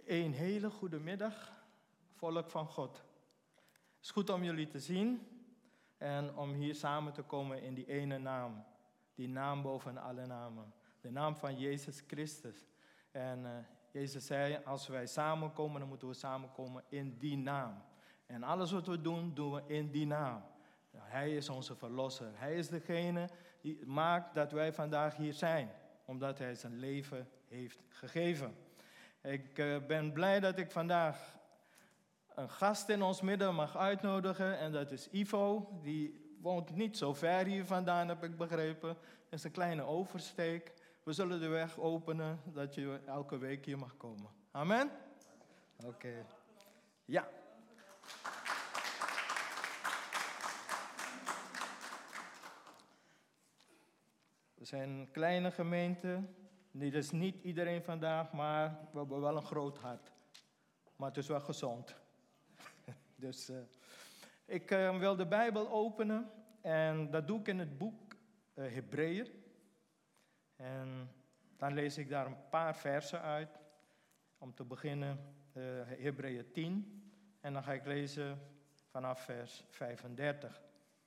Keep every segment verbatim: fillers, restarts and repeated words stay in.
Een hele goede middag, volk van God. Het is goed om jullie te zien en om hier samen te komen in die ene naam. Die naam boven alle namen. De naam van Jezus Christus. En uh, Jezus zei, als wij samenkomen, dan moeten we samenkomen in die naam. En alles wat we doen, doen we in die naam. Hij is onze verlosser. Hij is degene die maakt dat wij vandaag hier zijn. Omdat hij zijn leven heeft gegeven. Ik uh, ben blij dat ik vandaag een gast in ons midden mag uitnodigen. En dat is Ivo. Die woont niet zo ver hier vandaan, heb ik begrepen. Het is een kleine oversteek. We zullen de weg openen dat je elke week hier mag komen. Amen? Oké. Okay. Ja. We zijn een kleine gemeente. Dit is niet iedereen vandaag, maar we hebben wel een groot hart. Maar het is wel gezond. dus uh, ik uh, wil de Bijbel openen. En dat doe ik in het boek uh, Hebreeën. En dan lees ik daar een paar versen uit. Om te beginnen uh, Hebreeën tien. En dan ga ik lezen vanaf vers vijfendertig.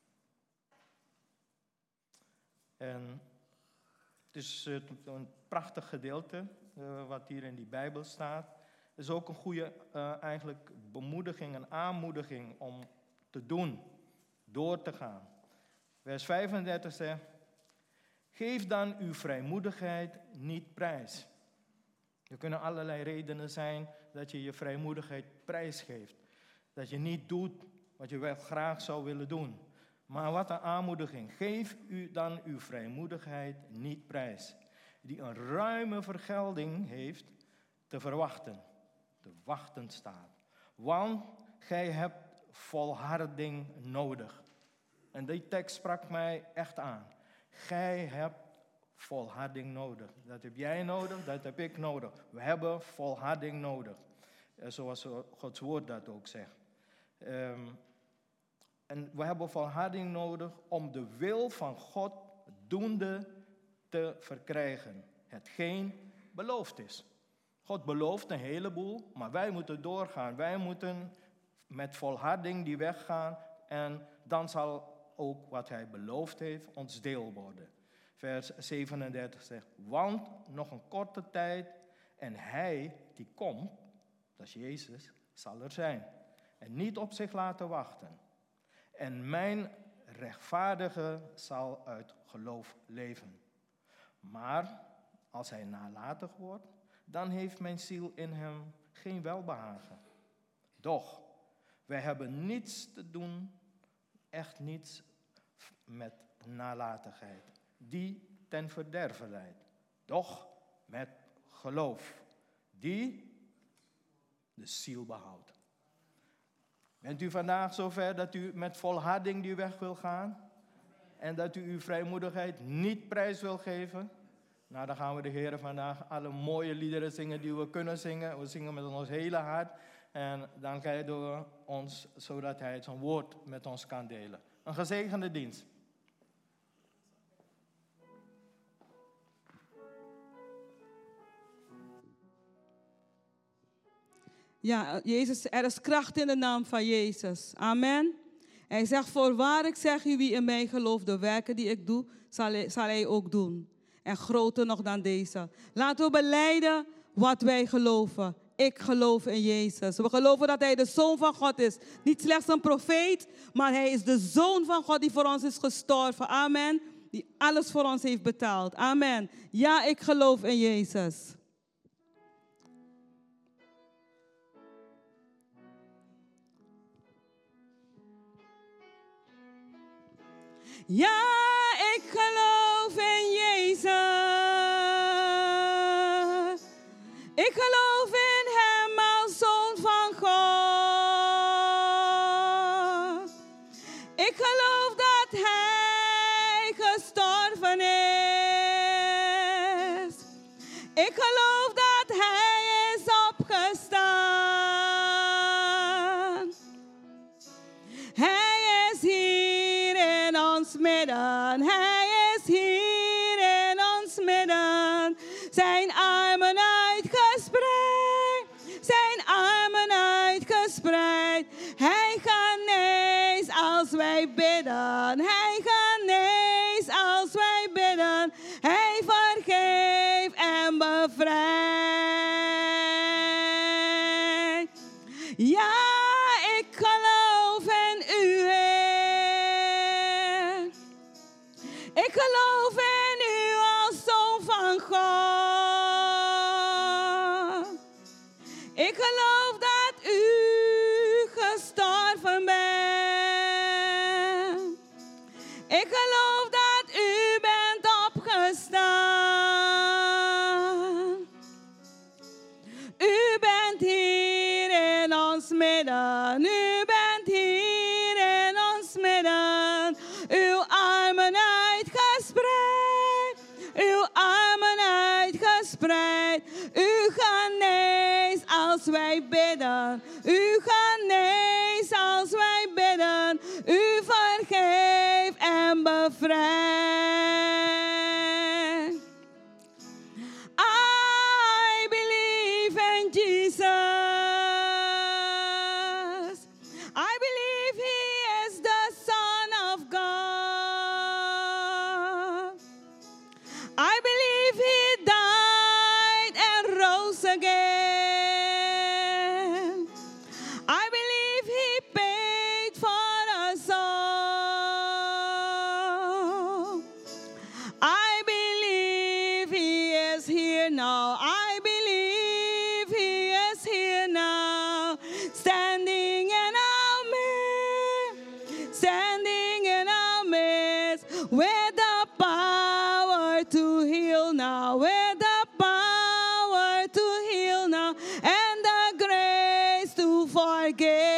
En het is uh, een prachtig gedeelte uh, wat hier in die Bijbel staat. Het is ook een goede uh, eigenlijk bemoediging en aanmoediging om te doen, door te gaan. Vers vijfendertig zegt, geef dan uw vrijmoedigheid niet prijs. Er kunnen allerlei redenen zijn dat je je vrijmoedigheid prijsgeeft. Dat je niet doet wat je wel graag zou willen doen. Maar wat een aanmoediging. Geef u dan uw vrijmoedigheid niet prijs. Die een ruime vergelding heeft te verwachten. Te wachten staat. Want gij hebt volharding nodig. En die tekst sprak mij echt aan. Gij hebt volharding nodig. Dat heb jij nodig, dat heb ik nodig. We hebben volharding nodig. Zoals Gods woord dat ook zegt. Um, en we hebben volharding nodig om de wil van God doende te verkrijgen. Hetgeen beloofd is. God belooft een heleboel, maar wij moeten doorgaan. Wij moeten met volharding die weg gaan en dan zal ook wat hij beloofd heeft ons deel worden. Vers zevenendertig zegt, want nog een korte tijd en hij die komt, dat is Jezus, zal er zijn. En niet op zich laten wachten. En mijn rechtvaardige zal uit geloof leven. Maar als hij nalatig wordt, dan heeft mijn ziel in hem geen welbehagen. Doch, wij hebben niets te doen, echt niets met nalatigheid, die ten verderve leidt. Doch met geloof, die de ziel behoudt. Bent u vandaag zover dat u met volharding die weg wil gaan? En dat u uw vrijmoedigheid niet prijs wil geven? Nou, dan gaan we de Heer vandaag alle mooie liederen zingen die we kunnen zingen. We zingen met ons hele hart. En dan kijkt door ons, zodat hij zijn woord met ons kan delen. Een gezegende dienst. Ja, Jezus, er is kracht in de naam van Jezus. Amen. Hij zegt, voorwaar ik zeg u, wie in mij gelooft, de werken die ik doe, zal hij, zal hij ook doen. En groter nog dan deze. Laten we belijden wat wij geloven. Ik geloof in Jezus. We geloven dat hij de Zoon van God is. Niet slechts een profeet, maar hij is de Zoon van God die voor ons is gestorven. Amen. Die alles voor ons heeft betaald. Amen. Ja, ik geloof in Jezus. Ja, ik geloof in Jezus. Ik geloof in hem als Zoon van God. Ik geloof dat hij gestorven is. Ik geloof dat hij is opgestaan. Hij is hier in ons midden. Hij is hier in ons midden. Zijn armen uitgespreid. Zijn bidden. Hij geneest als wij bidden. Hij vergeeft en bevrijdt. Ja, ik geloof in u, Heer. Ik geloof in u als zoon van God. Ik geloof dat u gestorven bent. Ik geloof dat u bent opgestaan. U bent hier in ons midden. U bent hier in ons midden. Uw armen uitgespreid. Uw armen uitgespreid. U geneest als wij bidden. U geneest als wij bidden. U vergeeft en bevrijdt. I believe in Jesus. I believe he is the Son of God. I believe he died and rose again. I believe he paid for us all. I believe he is here now. I believe he is here now. Standing in our midst. Standing in our midst. With the power to heal now. With the power to heal now. And the grace to forgive.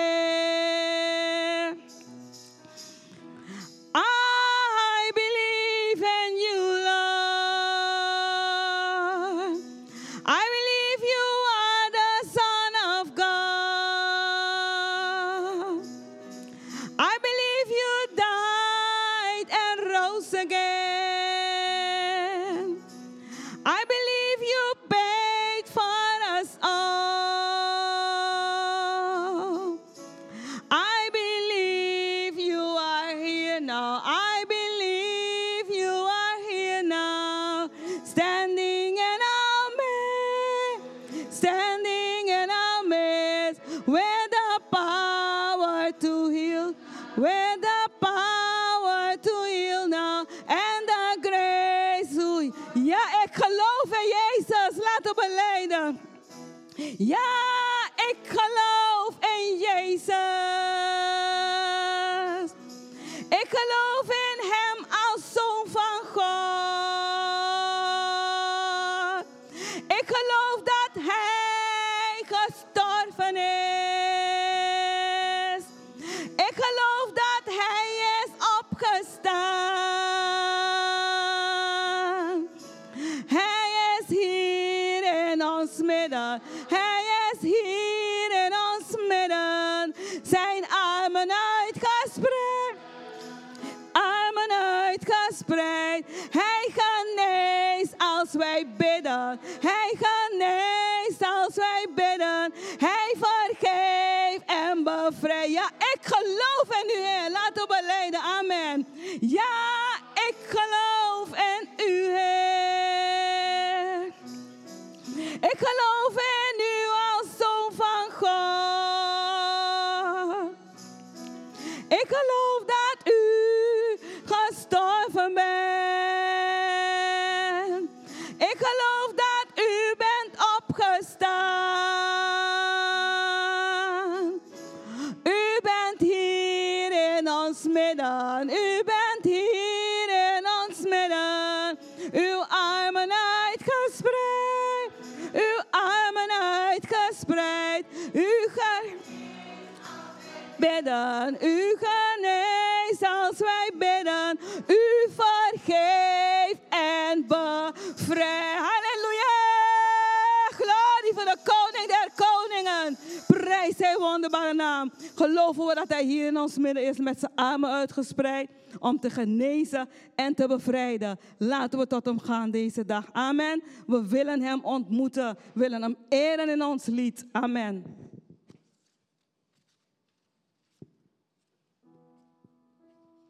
I believe in you, Lord. I believe you are the Son of God. I believe you died and rose again. I believe you paid for us all. I believe you are here now. I believe you are here now. Standing in our midst. Standing in our midst. With the power to heal. With the power to heal now. And the grace to... Ja, ik geloof in Jezus. Laten we belijden. Ja, ik geloof in Jezus. Ik geloof in hem als zoon van God. Ik geloof dat hij gestorven is. Ik geloof dat hij is opgestaan. Hij is hier in ons midden. Hij is hier in ons midden. Zijn armen uitgespreid. Armen uitgespreid. Hij geneest als wij bidden. Hij geneest als wij bidden. Hij vergeeft en bevrijdt. Ja, ik geloof in u, Heer. Laten we belijden. Amen. Ja, ik geloof in u, Heer. Ik geloof in u als zoon van God. Ik geloof dat u gestorven bent. Ik geloof dat u bent opgestaan. U bent hier in ons midden. U bent hier in ons midden. Uw armen uitgespreid. Uw armen uitgespreid. U ge... bidden. U geneest als wij bidden. U vergeeft en bevrijdt. Halleluja. Glorie voor de koning der koningen. Prijs zijn wonderbare naam. Geloven we dat hij hier in ons midden is met zijn armen uitgespreid. Om te genezen en te bevrijden. Laten we tot hem gaan deze dag. Amen. We willen hem ontmoeten. We willen hem eren in ons lied. Amen.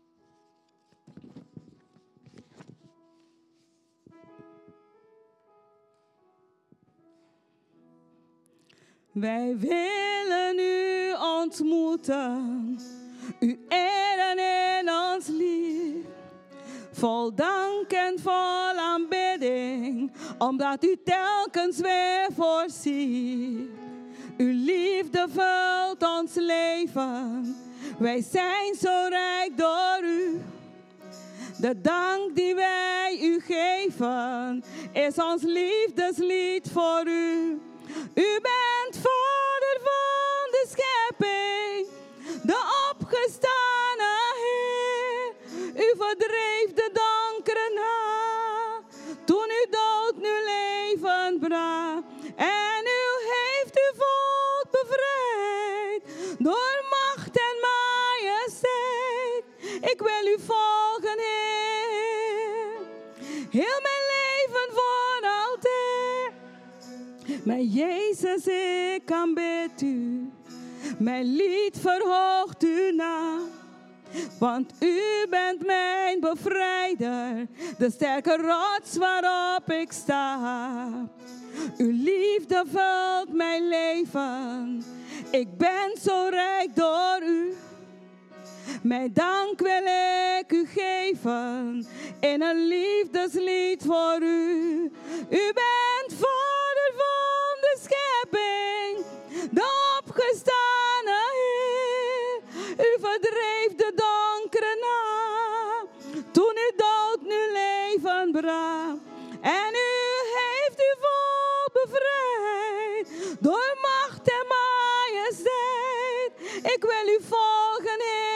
Wij willen u ontmoeten, u eren in ons lief. Vol dank en vol aanbidding, omdat u telkens weer voorziet. Uw liefde vult ons leven, wij zijn zo rijk door u. De dank die wij u geven, is ons liefdeslied voor u. U bent vader van de schepping, de opgestane Heer. U verdreef de donkere nacht, toen u dood nu leven bracht. En u heeft uw volk bevrijd, door macht en majesteit. Ik wil u volgen, Heer, heel mijn leven voor altijd. Mijn Jezus, ik aanbid u, mijn lied verhoogt u naam. Want u bent mijn bevrijder, de sterke rots waarop ik sta. Uw liefde vult mijn leven, ik ben zo rijk door u. Mijn dank wil ik u geven, in een liefdeslied voor u. U bent vader van de schepping, de opgestane Heer. U verdreef de donkere nacht, toen u dood nu leven bracht. En u heeft uw volk bevrijd, door macht en majesteit. Ik wil u volgen,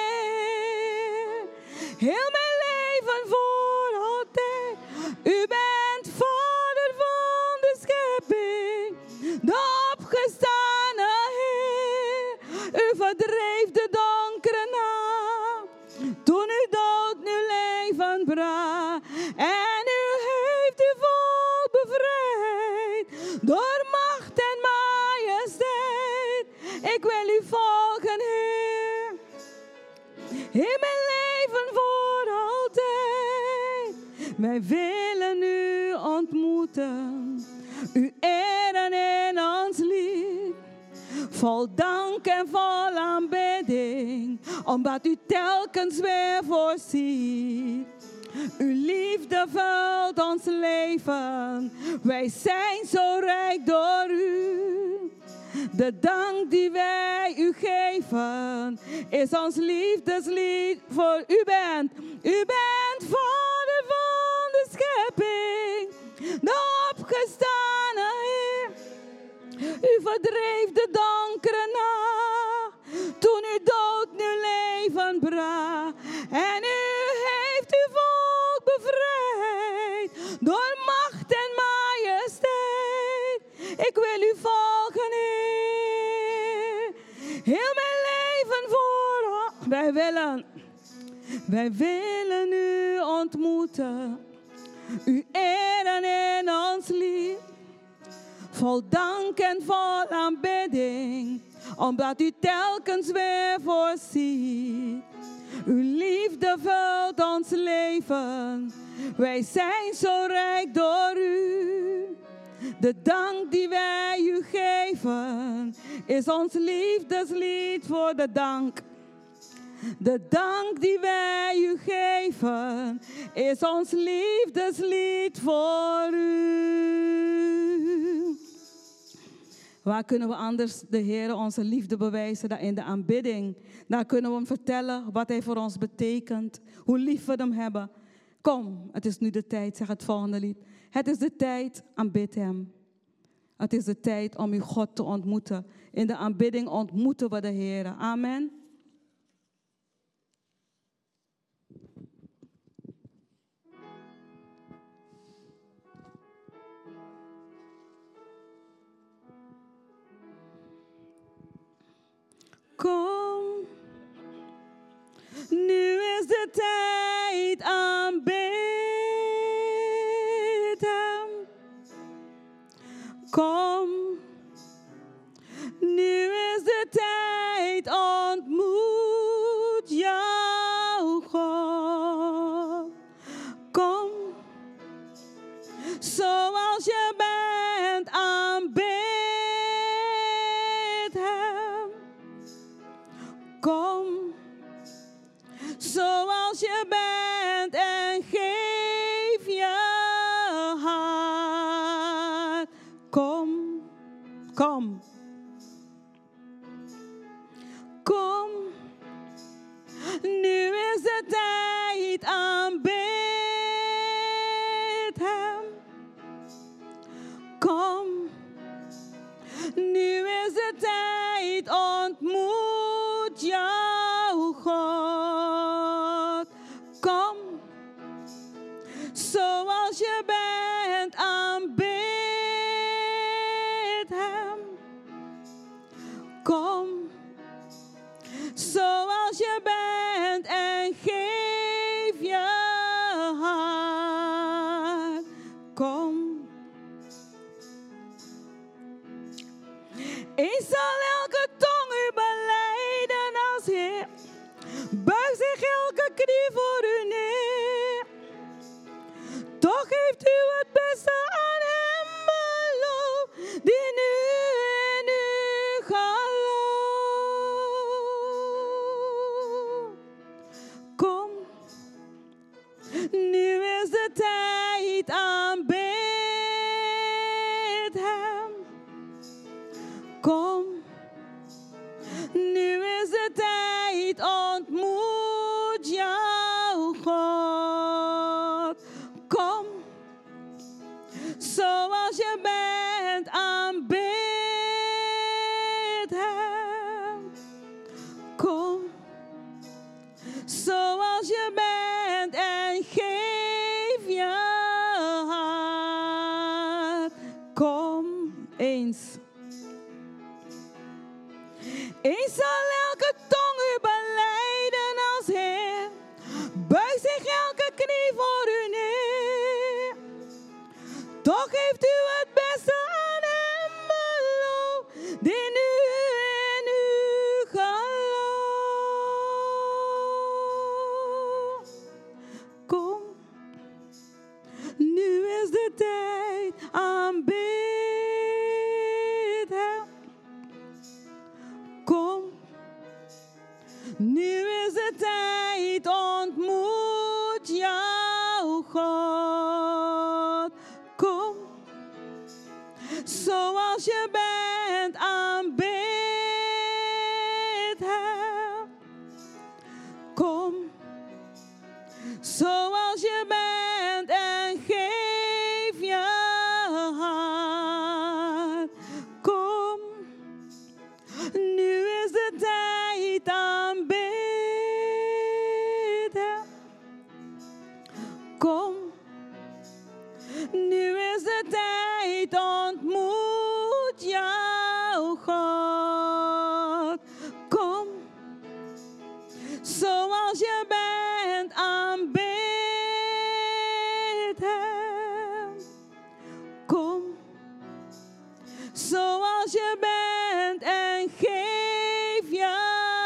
Heer, heel mijn leven voor altijd. U bent vader van de schepping, de opgestane Heer. U verdreef de donkere nacht, toen u dood nu leven bracht. En u heeft uw volk bevrijd, door macht en majesteit. Ik wil u volgen, Heer, in mijn leven voor altijd. Wij willen u ontmoeten, u eren in ons lied. Vol dank en vol aanbidding, omdat u telkens weer voorziet. Uw liefde vult ons leven, wij zijn zo rijk door u. De dank die wij u geven, is ons liefdeslied voor u bent. U bent vader van de schepping, de opgestane Heer. U verdreef de donkere nacht, toen u dood nu leven bracht. En u heeft uw volk bevrijd, door macht en majesteit. Ik wil u volgen, Heer, heel mijn leven voor. Wij willen, wij willen u ontmoeten, u eren in ons lied. Vol dank en vol aanbidding, omdat u telkens weer voorziet. Uw liefde vult ons leven, wij zijn zo rijk door u. De dank die wij u geven, is ons liefdeslied voor de dank. De dank die wij u geven, is ons liefdeslied voor u. Waar kunnen we anders de Heer onze liefde bewijzen dan in de aanbidding? Daar kunnen we hem vertellen wat hij voor ons betekent, hoe lief we hem hebben. Kom, het is nu de tijd, zeg het volgende lied. Het is de tijd, aanbid hem. Het is de tijd om uw God te ontmoeten. In de aanbidding ontmoeten we de Heer. Amen. Kom, nu is de tijd, aanbid hem. Kom, nu is de tijd, ontmoet jouw God. Kom, zoals je bent, aanbid Kom. Kom. Nu is de tijd, aanbid hem. Kom. Nu is de tijd, ontmoet jouw God. Kom. Zoals je bent, aanbid hem. Kom. Zoals je bent en geef je hart. Kom. Eens zal elke tong u belijden als Heer. Buigt zich elke knie voor u neer. Toch heeft u het beste aan hem beloofd, die nu in u gelooft. Kom, nu is de tijd, aanbid hem. Kom, nu is de tijd, ontmoet jouw God. Kom, zoals je bent, aanbid hem. Kom, zoals je bent en geef je hart. Kom eens. Eens zal elke tong u belijden als Heer. Buigt zich elke knie voor u neer. Toch heeft u het beste aan hem beloofd, die nu in u gelooft. Kom, nu is de tijd, aanbid hem. Kom, nu is de tijd, ontmoet jouw God. Kom, zoals je bent, aanbid hem. Kom, zoals je bent en geef je hart. Kom, nu is de tijd, aanbid hem. Kom, nu is de tijd, ontmoet jouw God. Kom, zoals je bent, aanbid hem. Kom, zoals je bent en geef je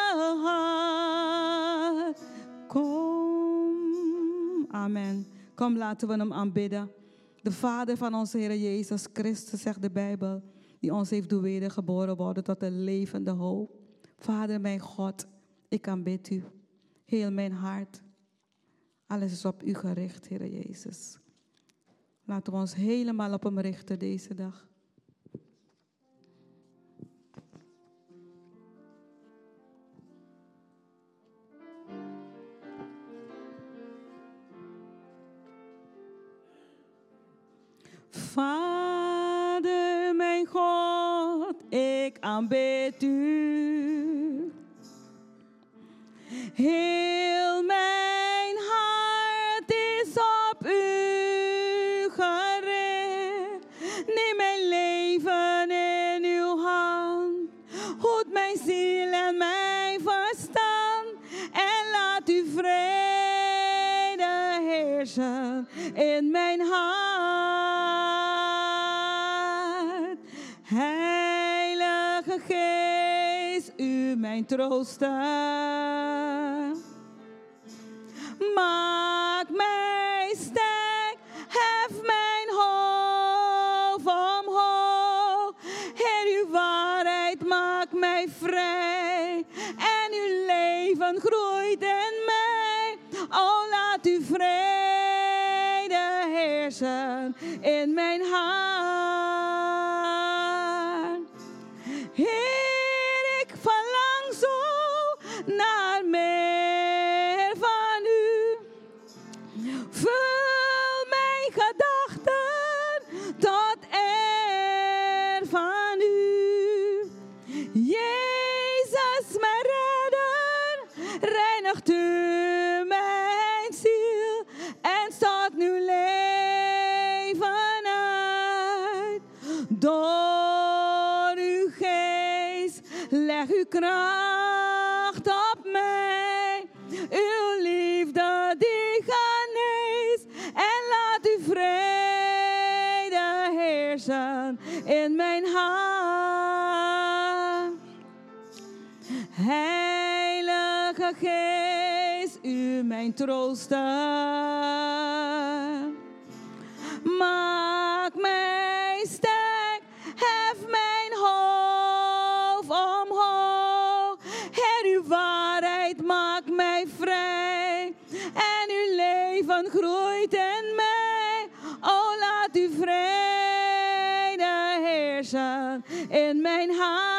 hart. Kom. Amen. Kom, laten we hem aanbidden. De Vader van onze Heer Jezus Christus, zegt de Bijbel, die ons heeft doen wedergeboren worden tot een levende hoop. Vader, mijn God, ik aanbid u. Heel mijn hart. Alles is op u gericht, Heer Jezus. Laten we ons helemaal op hem richten deze dag. Vader, mijn God, ik aanbid u. Heel mijn hart is op u gericht. Neem mijn leven in uw hand. Hoed mijn ziel en mijn verstand. En laat uw vrede heersen in mijn hart. Heilige Geest, u mijn trooster. Maak mij sterk, hef mijn hoofd omhoog. Heer, uw waarheid maakt mij vrij. En uw leven groeit in mij. O, laat uw vrede heersen in mijn hart. Door uw geest, leg uw kracht op mij. Uw liefde die geneest. En laat uw vrede heersen in mijn hart. Heilige Geest, u mijn trooster. Maak mij sterk, hef mijn hoofd omhoog. Heer, uw waarheid maakt mij vrij. En uw leven groeit in mij. O, laat uw vrede heersen in mijn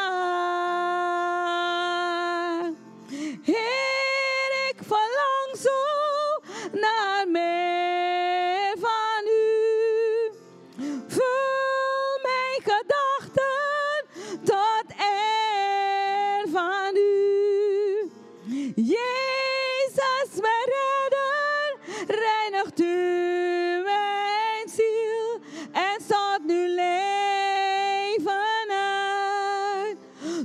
hart. Heer, ik verlang zo naar meer van u. Vul mijn gedachten tot eer van u. Jezus, mijn redder, reinigt u mijn ziel en stort nu leven uit.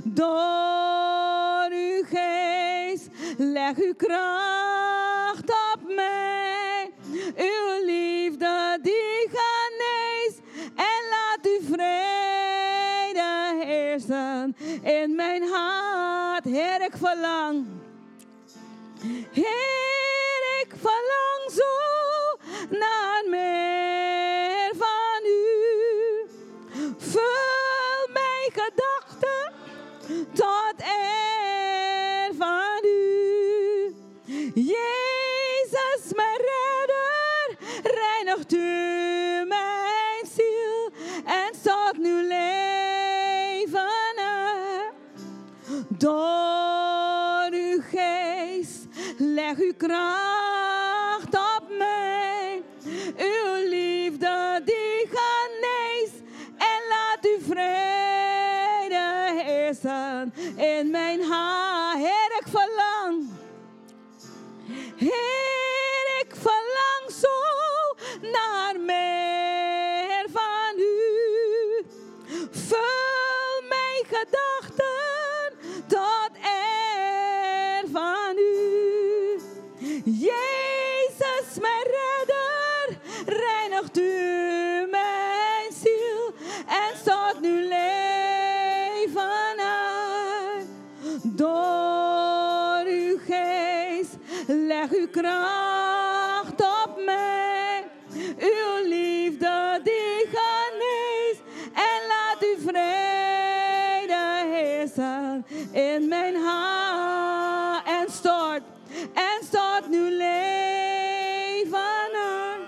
Door uw geest, leg uw kracht op mij. Uw liefde die geneest en laat uw vrede heersen in mijn hart. Heer, ik verlang. Heer, ik verlang zo naar meer van u. Vul mijn gedachten tot eer van u. Jezus, mijn redder, reinigt u mijn ziel en stort nu leven uit. Door uw geest, leg uw kracht op mij. Uw liefde die geneest en laat uw vrede heersen in mijn hart. Heer, ik verlang. Heer, ik verlang zo naar meer van u. Vul mijn gedachten tot eer van u. Jezus, mijn redder, reinigt u mijn ziel en stort nu leven uit. Door uw geest, leg uw kracht op mij. Uw liefde die geneest en laat uw vrede heersen in mijn hart. En stort, en stort nu leven uit.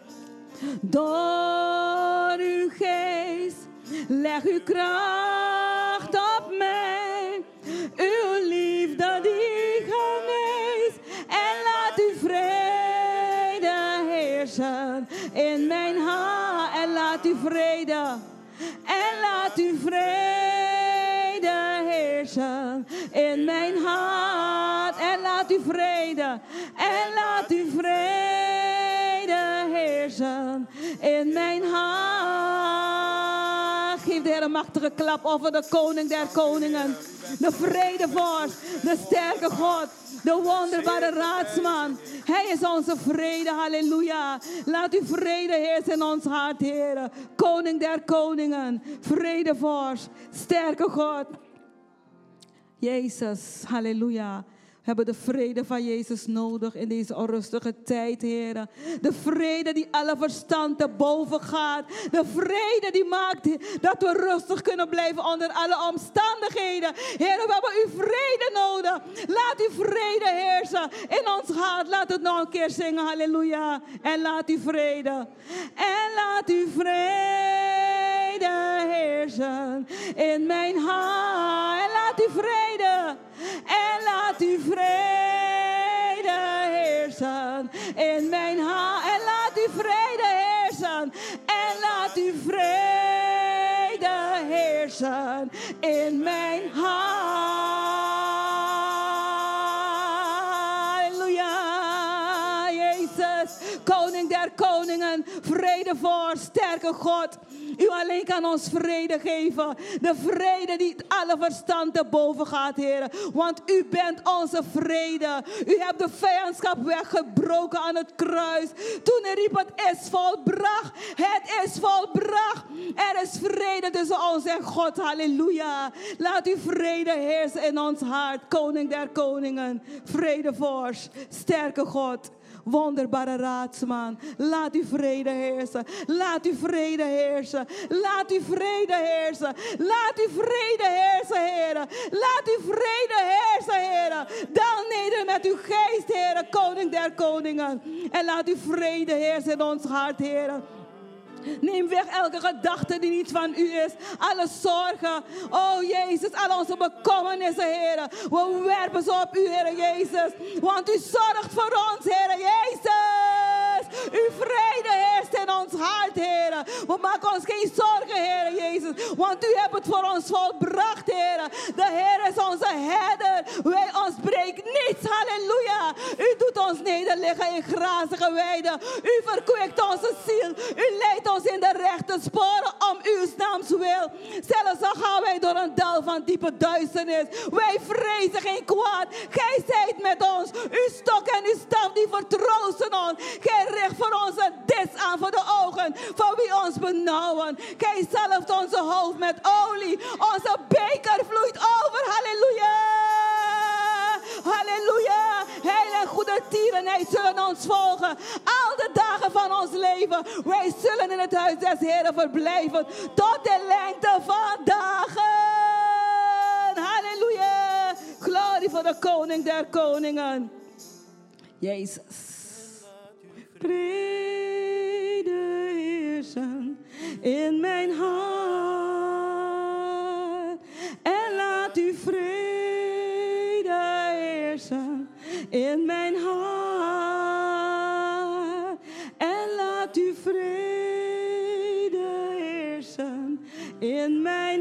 Door uw geest, leg uw kracht op mij. Uw liefde die geneest en laat uw vrede heersen in mijn hart. En laat uw vrede, en laat uw vrede heersen in mijn hart. En laat uw vrede, en laat uw vrede heersen in mijn hart. Geef de Heer een machtige klap over de koning der koningen. De vredevorst, de sterke God, de wonderbare raadsman. Hij is onze vrede, halleluja. Laat uw vrede heersen in ons hart, Heer. Koning der koningen, vredevorst, sterke God. Jezus, halleluja. We hebben de vrede van Jezus nodig in deze onrustige tijd, Heer. De vrede die alle verstand te boven gaat. De vrede die maakt dat we rustig kunnen blijven onder alle omstandigheden. Heer, we hebben uw vrede nodig. Laat uw vrede heersen in ons hart. Laat het nog een keer zingen, halleluja. En laat uw vrede. En laat uw vrede heersen in mijn hart. En laat uw vrede. En laat uw vrede heersen in mijn hart. En laat uw vrede heersen. En laat uw vrede heersen in mijn hart. Halleluja. Jezus, koning der koningen, vredevorst, sterke God. U alleen kan ons vrede geven. De vrede die alle verstand te boven gaat, Heer. Want u bent onze vrede. U hebt de vijandschap weggebroken aan het kruis. Toen u riep, het is volbracht. Het is volbracht. Er is vrede tussen ons en God. Halleluja. Laat uw vrede heersen in ons hart. Koning der koningen. Vredevorst. Sterke God. Wonderbare raadsman. Laat uw vrede heersen. Laat uw vrede heersen. Laat uw vrede heersen. Laat uw vrede heersen, Heer. Laat uw vrede heersen, Heer. Daal neder met uw geest, Heer. Koning der koningen. En laat uw vrede heersen in ons hart, Heer. Neem weg elke gedachte die niet van u is. Alle zorgen. Oh Jezus, al onze bekommernissen, Heer. We werpen ze op u, Heer Jezus. Want u zorgt voor ons, Heer Jezus. Uw vrede heerst in ons hart, Heer. We maken ons geen zorgen, Heer Jezus. Want u hebt het voor ons volbracht, Heer. De Heer is onze herder. Wij ons breekt niets. Halleluja. U doet ons nederliggen in grazige weiden. U verkwikt onze ziel. U leidt ons in de rechte sporen om uw naams wil. Zelfs al gaan wij door een dal van diepe duisternis. Wij vrezen geen kwaad. Gij zijt met ons. Uw stok en uw staf die vertroosten ons. Gij richt voor ons een dis aan voor de ogen van wie ons benauwen. Gij zalft onze hoofd met olie. Onze beker vloeit over. Halleluja. Halleluja. Heil en goede tierenheid zullen ons volgen. Al de dagen van ons leven. Wij zullen in het huis des Heren verblijven. Tot de lengte van dagen. Halleluja. Glorie voor de koning der koningen. Jezus. Vrede heersen in mijn hart. En laat uw vrede heersen in mijn hart. En laat uw vrede heersen in mijn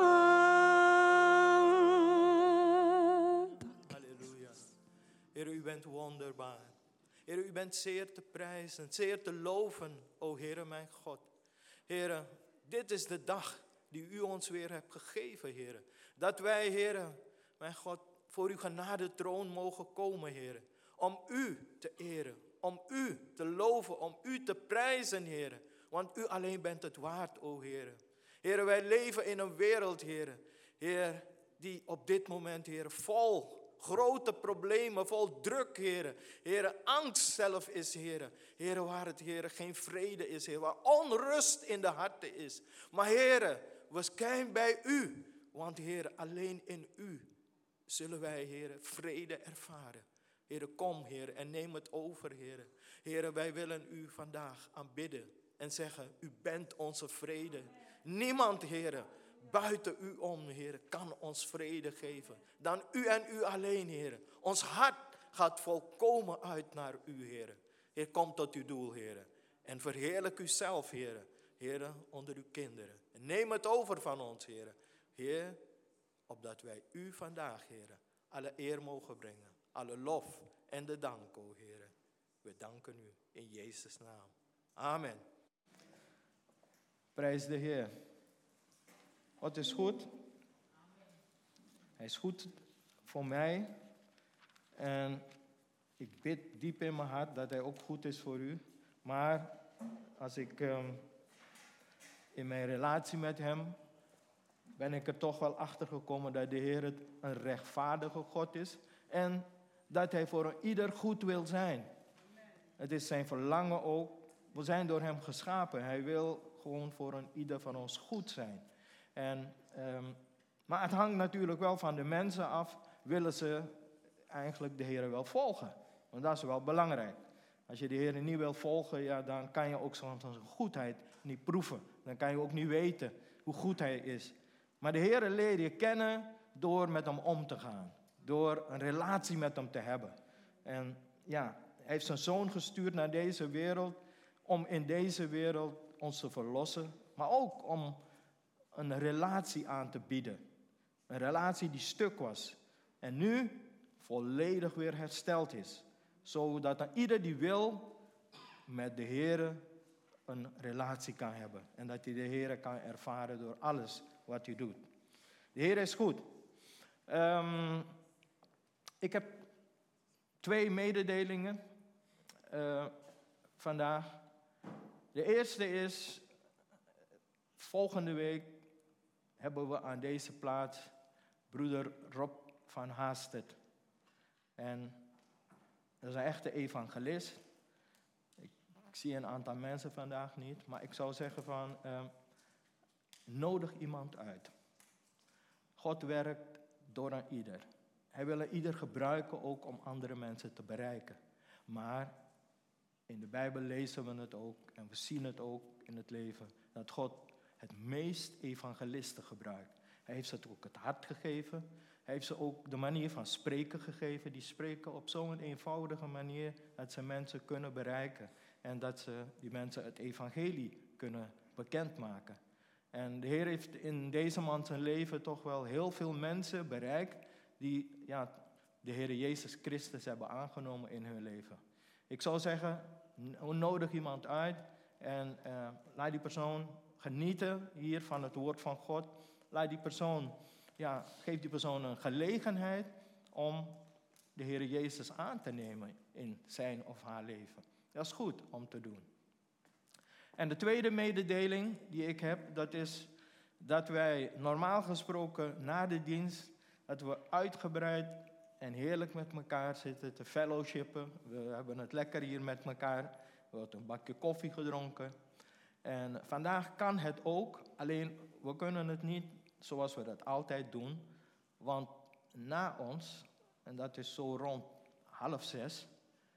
hart. Halleluja. Heer, u bent wonderbaar. Heer, u bent zeer te prijzen, zeer te loven, o Heere mijn God. Heer, dit is de dag die u ons weer hebt gegeven, Heer. Dat wij, Heer, mijn God, voor uw genadetroon mogen komen, Heer. Om u te eren, om u te loven, om u te prijzen, Heer. Want u alleen bent het waard, o Heer. Heer, wij leven in een wereld, Heer. Heer, die op dit moment, Heer, vol grote problemen, vol druk, Heer. Heer, angst zelf is, Heer. Heer, waar het, Heer, geen vrede is, Heer. Waar onrust in de harten is. Maar, Heer, we zijn bij u. Want, Heer, alleen in u zullen wij, Heer, vrede ervaren. Heer, kom, Heer, en neem het over, Heer. Heer, wij willen u vandaag aanbidden en zeggen, u bent onze vrede. Niemand, Heer, buiten u om, Heer, kan ons vrede geven. Dan u en u alleen, Heer. Ons hart gaat volkomen uit naar u, Heer. Heer, kom tot uw doel, Heer. En verheerlijk uzelf, Heer. Heer, onder uw kinderen. En neem het over van ons, Heer. Heer, opdat wij u vandaag, Heer, alle eer mogen brengen. Alle lof en de dank, o Heer. We danken u in Jezus' naam. Amen. Prijs de Heer. God is goed. Hij is goed voor mij. En ik bid diep in mijn hart dat hij ook goed is voor u. Maar als ik um, in mijn relatie met hem, ben ik er toch wel achter gekomen dat de Heer een rechtvaardige God is. En dat hij voor ieder goed wil zijn. Het is zijn verlangen ook. We zijn door hem geschapen. Hij wil gewoon voor een ieder van ons goed zijn. En, um, maar het hangt natuurlijk wel van de mensen af. Willen ze eigenlijk de Heer wel volgen? Want dat is wel belangrijk. Als je de Heer niet wil volgen, ja, dan kan je ook zijn goedheid niet proeven. Dan kan je ook niet weten hoe goed hij is. Maar de Heer leer je kennen door met hem om te gaan. Door een relatie met hem te hebben. En ja, hij heeft zijn zoon gestuurd naar deze wereld om in deze wereld ons te verlossen. Maar ook om een relatie aan te bieden. Een relatie die stuk was. En nu volledig weer hersteld is. Zodat dan ieder die wil met de Heer een relatie kan hebben. En dat je de Heer kan ervaren door alles wat je doet. De Heer is goed. Um, ik heb twee mededelingen uh, vandaag. De eerste is, volgende week hebben we aan deze plaats broeder Rob van Haastet. En dat is een echte evangelist. Ik, ik zie een aantal mensen vandaag niet, maar ik zou zeggen van, uh, nodig iemand uit. God werkt door een ieder. Hij wil een ieder gebruiken ook om andere mensen te bereiken. Maar in de Bijbel lezen we het ook en we zien het ook in het leven, dat God het meest evangelisten gebruikt. Hij heeft ze ook het hart gegeven. Hij heeft ze ook de manier van spreken gegeven. Die spreken op zo'n eenvoudige manier dat ze mensen kunnen bereiken. En dat ze die mensen het evangelie kunnen bekendmaken. En de Heer heeft in deze man zijn leven toch wel heel veel mensen bereikt die ja, de Heer Jezus Christus hebben aangenomen in hun leven. Ik zou zeggen, nodig iemand uit en uh, laat die persoon genieten hier van het woord van God. Laat die persoon, ja, geef die persoon een gelegenheid om de Heer Jezus aan te nemen in zijn of haar leven. Dat is goed om te doen. En de tweede mededeling die ik heb, dat is dat wij normaal gesproken na de dienst, dat we uitgebreid en heerlijk met elkaar zitten te fellowshippen. We hebben het lekker hier met elkaar. We hebben een bakje koffie gedronken. En vandaag kan het ook, alleen we kunnen het niet zoals we dat altijd doen. Want na ons, en dat is zo rond half zes,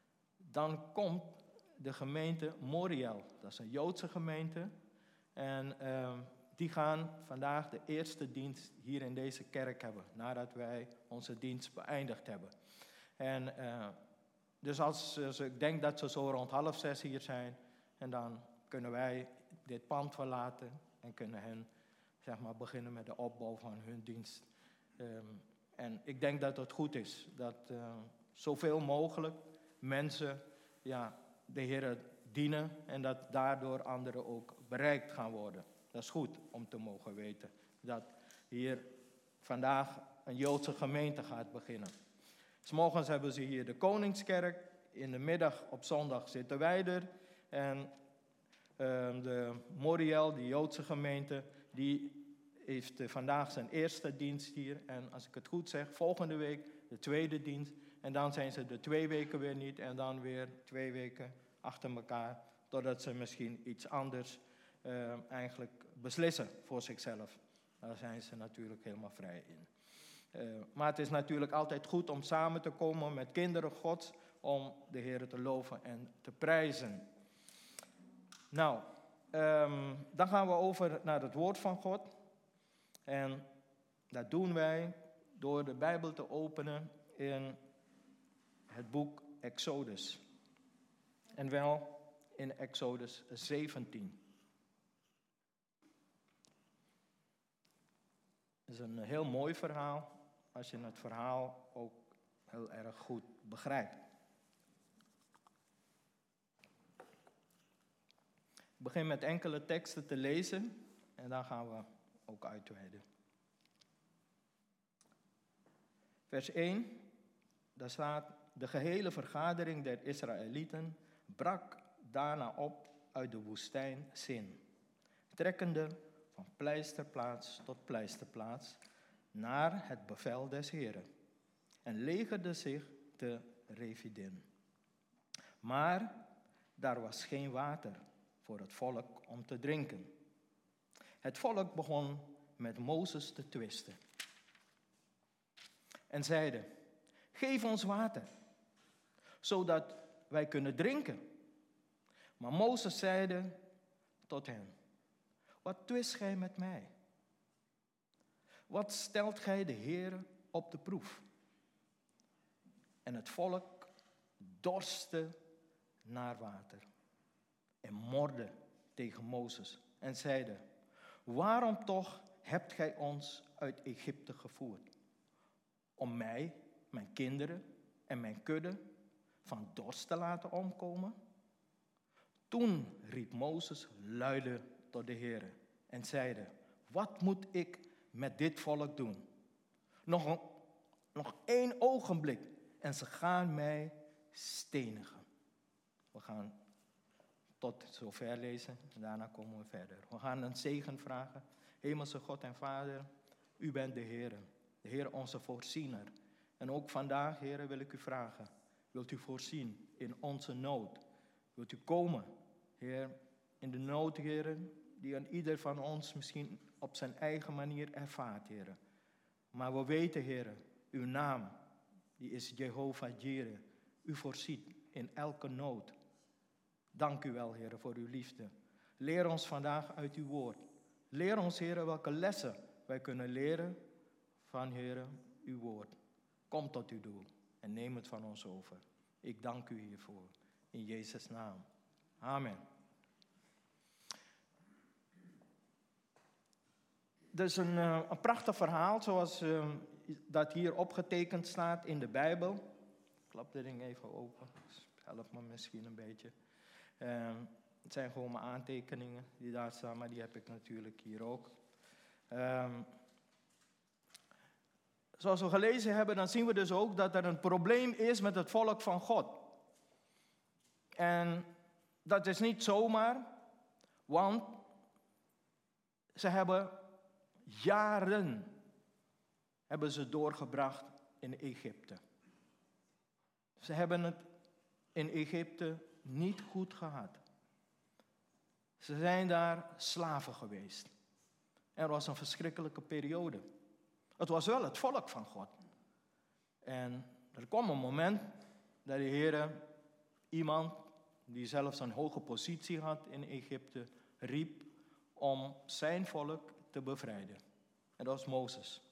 dan komt de gemeente Moriel. Dat is een Joodse gemeente. En uh, die gaan vandaag de eerste dienst hier in deze kerk hebben, nadat wij onze dienst beëindigd hebben. En uh, dus als uh, ik denk dat ze zo rond half zes hier zijn, en dan kunnen wij dit pand verlaten en kunnen hen, zeg maar, beginnen met de opbouw van hun dienst. Um, en ik denk dat het goed is dat uh, zoveel mogelijk mensen, ja, de Heer dienen en dat daardoor anderen ook bereikt gaan worden. Dat is goed om te mogen weten dat hier vandaag een Joodse gemeente gaat beginnen. 'S Morgens hebben ze hier de Koningskerk, in de middag op zondag zitten wij er. En uh, de Moriel, die Joodse gemeente, die heeft uh, vandaag zijn eerste dienst hier. En als ik het goed zeg, volgende week de tweede dienst. En dan zijn ze de twee weken weer niet en dan weer twee weken achter elkaar, totdat ze misschien iets anders uh, eigenlijk beslissen voor zichzelf. Daar zijn ze natuurlijk helemaal vrij in. Uh, maar het is natuurlijk altijd goed om samen te komen met kinderen Gods, om de Heer te loven en te prijzen. Nou, um, dan gaan we over naar het woord van God. En dat doen wij door de Bijbel te openen in het boek Exodus. En wel in Exodus zeventien. Het is een heel mooi verhaal, als je het verhaal ook heel erg goed begrijpt. Ik begin met enkele teksten te lezen en dan gaan we ook uitweiden. Vers één, daar staat: de gehele vergadering der Israëlieten brak daarna op uit de woestijn Sin, trekkende van pleisterplaats tot pleisterplaats naar het bevel des Heren, en legerde zich te Refidim. Maar daar was geen water voor het volk om te drinken. Het volk begon met Mozes te twisten en zeide: geef ons water, zodat wij kunnen drinken. Maar Mozes zeide tot hen: wat twist gij met mij? Wat stelt gij de Heere op de proef? En het volk dorstte naar water en morde tegen Mozes en zeide: waarom toch hebt gij ons uit Egypte gevoerd? Om mij, mijn kinderen en mijn kudde van dorst te laten omkomen? Toen riep Mozes luide tot de Heere en zeide, wat moet ik met dit volk doen? Nog, een, nog één ogenblik en ze gaan mij stenigen. We gaan tot zover lezen en daarna komen we verder. We gaan een zegen vragen. Hemelse God en Vader, u bent de Heere, de Heer onze voorziener. En ook vandaag, Heere, wil ik u vragen, wilt u voorzien in onze nood? Wilt u komen, Heer, in de nood, Heer, die aan ieder van ons misschien op zijn eigen manier ervaart, Heer. Maar we weten, Heer, uw naam, die is Jehovah Jireh. U voorziet in elke nood. Dank u wel, Heer, voor uw liefde. Leer ons vandaag uit uw woord. Leer ons, Heer, welke lessen wij kunnen leren van, Heer, uw woord. Kom tot uw doel en neem het van ons over. Ik dank u hiervoor. In Jezus' naam. Amen. Dus een, uh, een prachtig verhaal zoals uh, dat hier opgetekend staat in de Bijbel. Ik klap dit ding even open. Helpt me misschien een beetje. Uh, het zijn gewoon mijn aantekeningen die daar staan, maar die heb ik natuurlijk hier ook. Uh, zoals we gelezen hebben, dan zien we dus ook dat er een probleem is met het volk van God. En dat is niet zomaar, want ze hebben jaren hebben ze doorgebracht in Egypte. Ze hebben het in Egypte niet goed gehad. Ze zijn daar slaven geweest. Er was een verschrikkelijke periode. Het was wel het volk van God. En er kwam een moment dat de Heer iemand die zelfs een hoge positie had in Egypte riep om zijn volk te bevrijden. En dat was Mozes.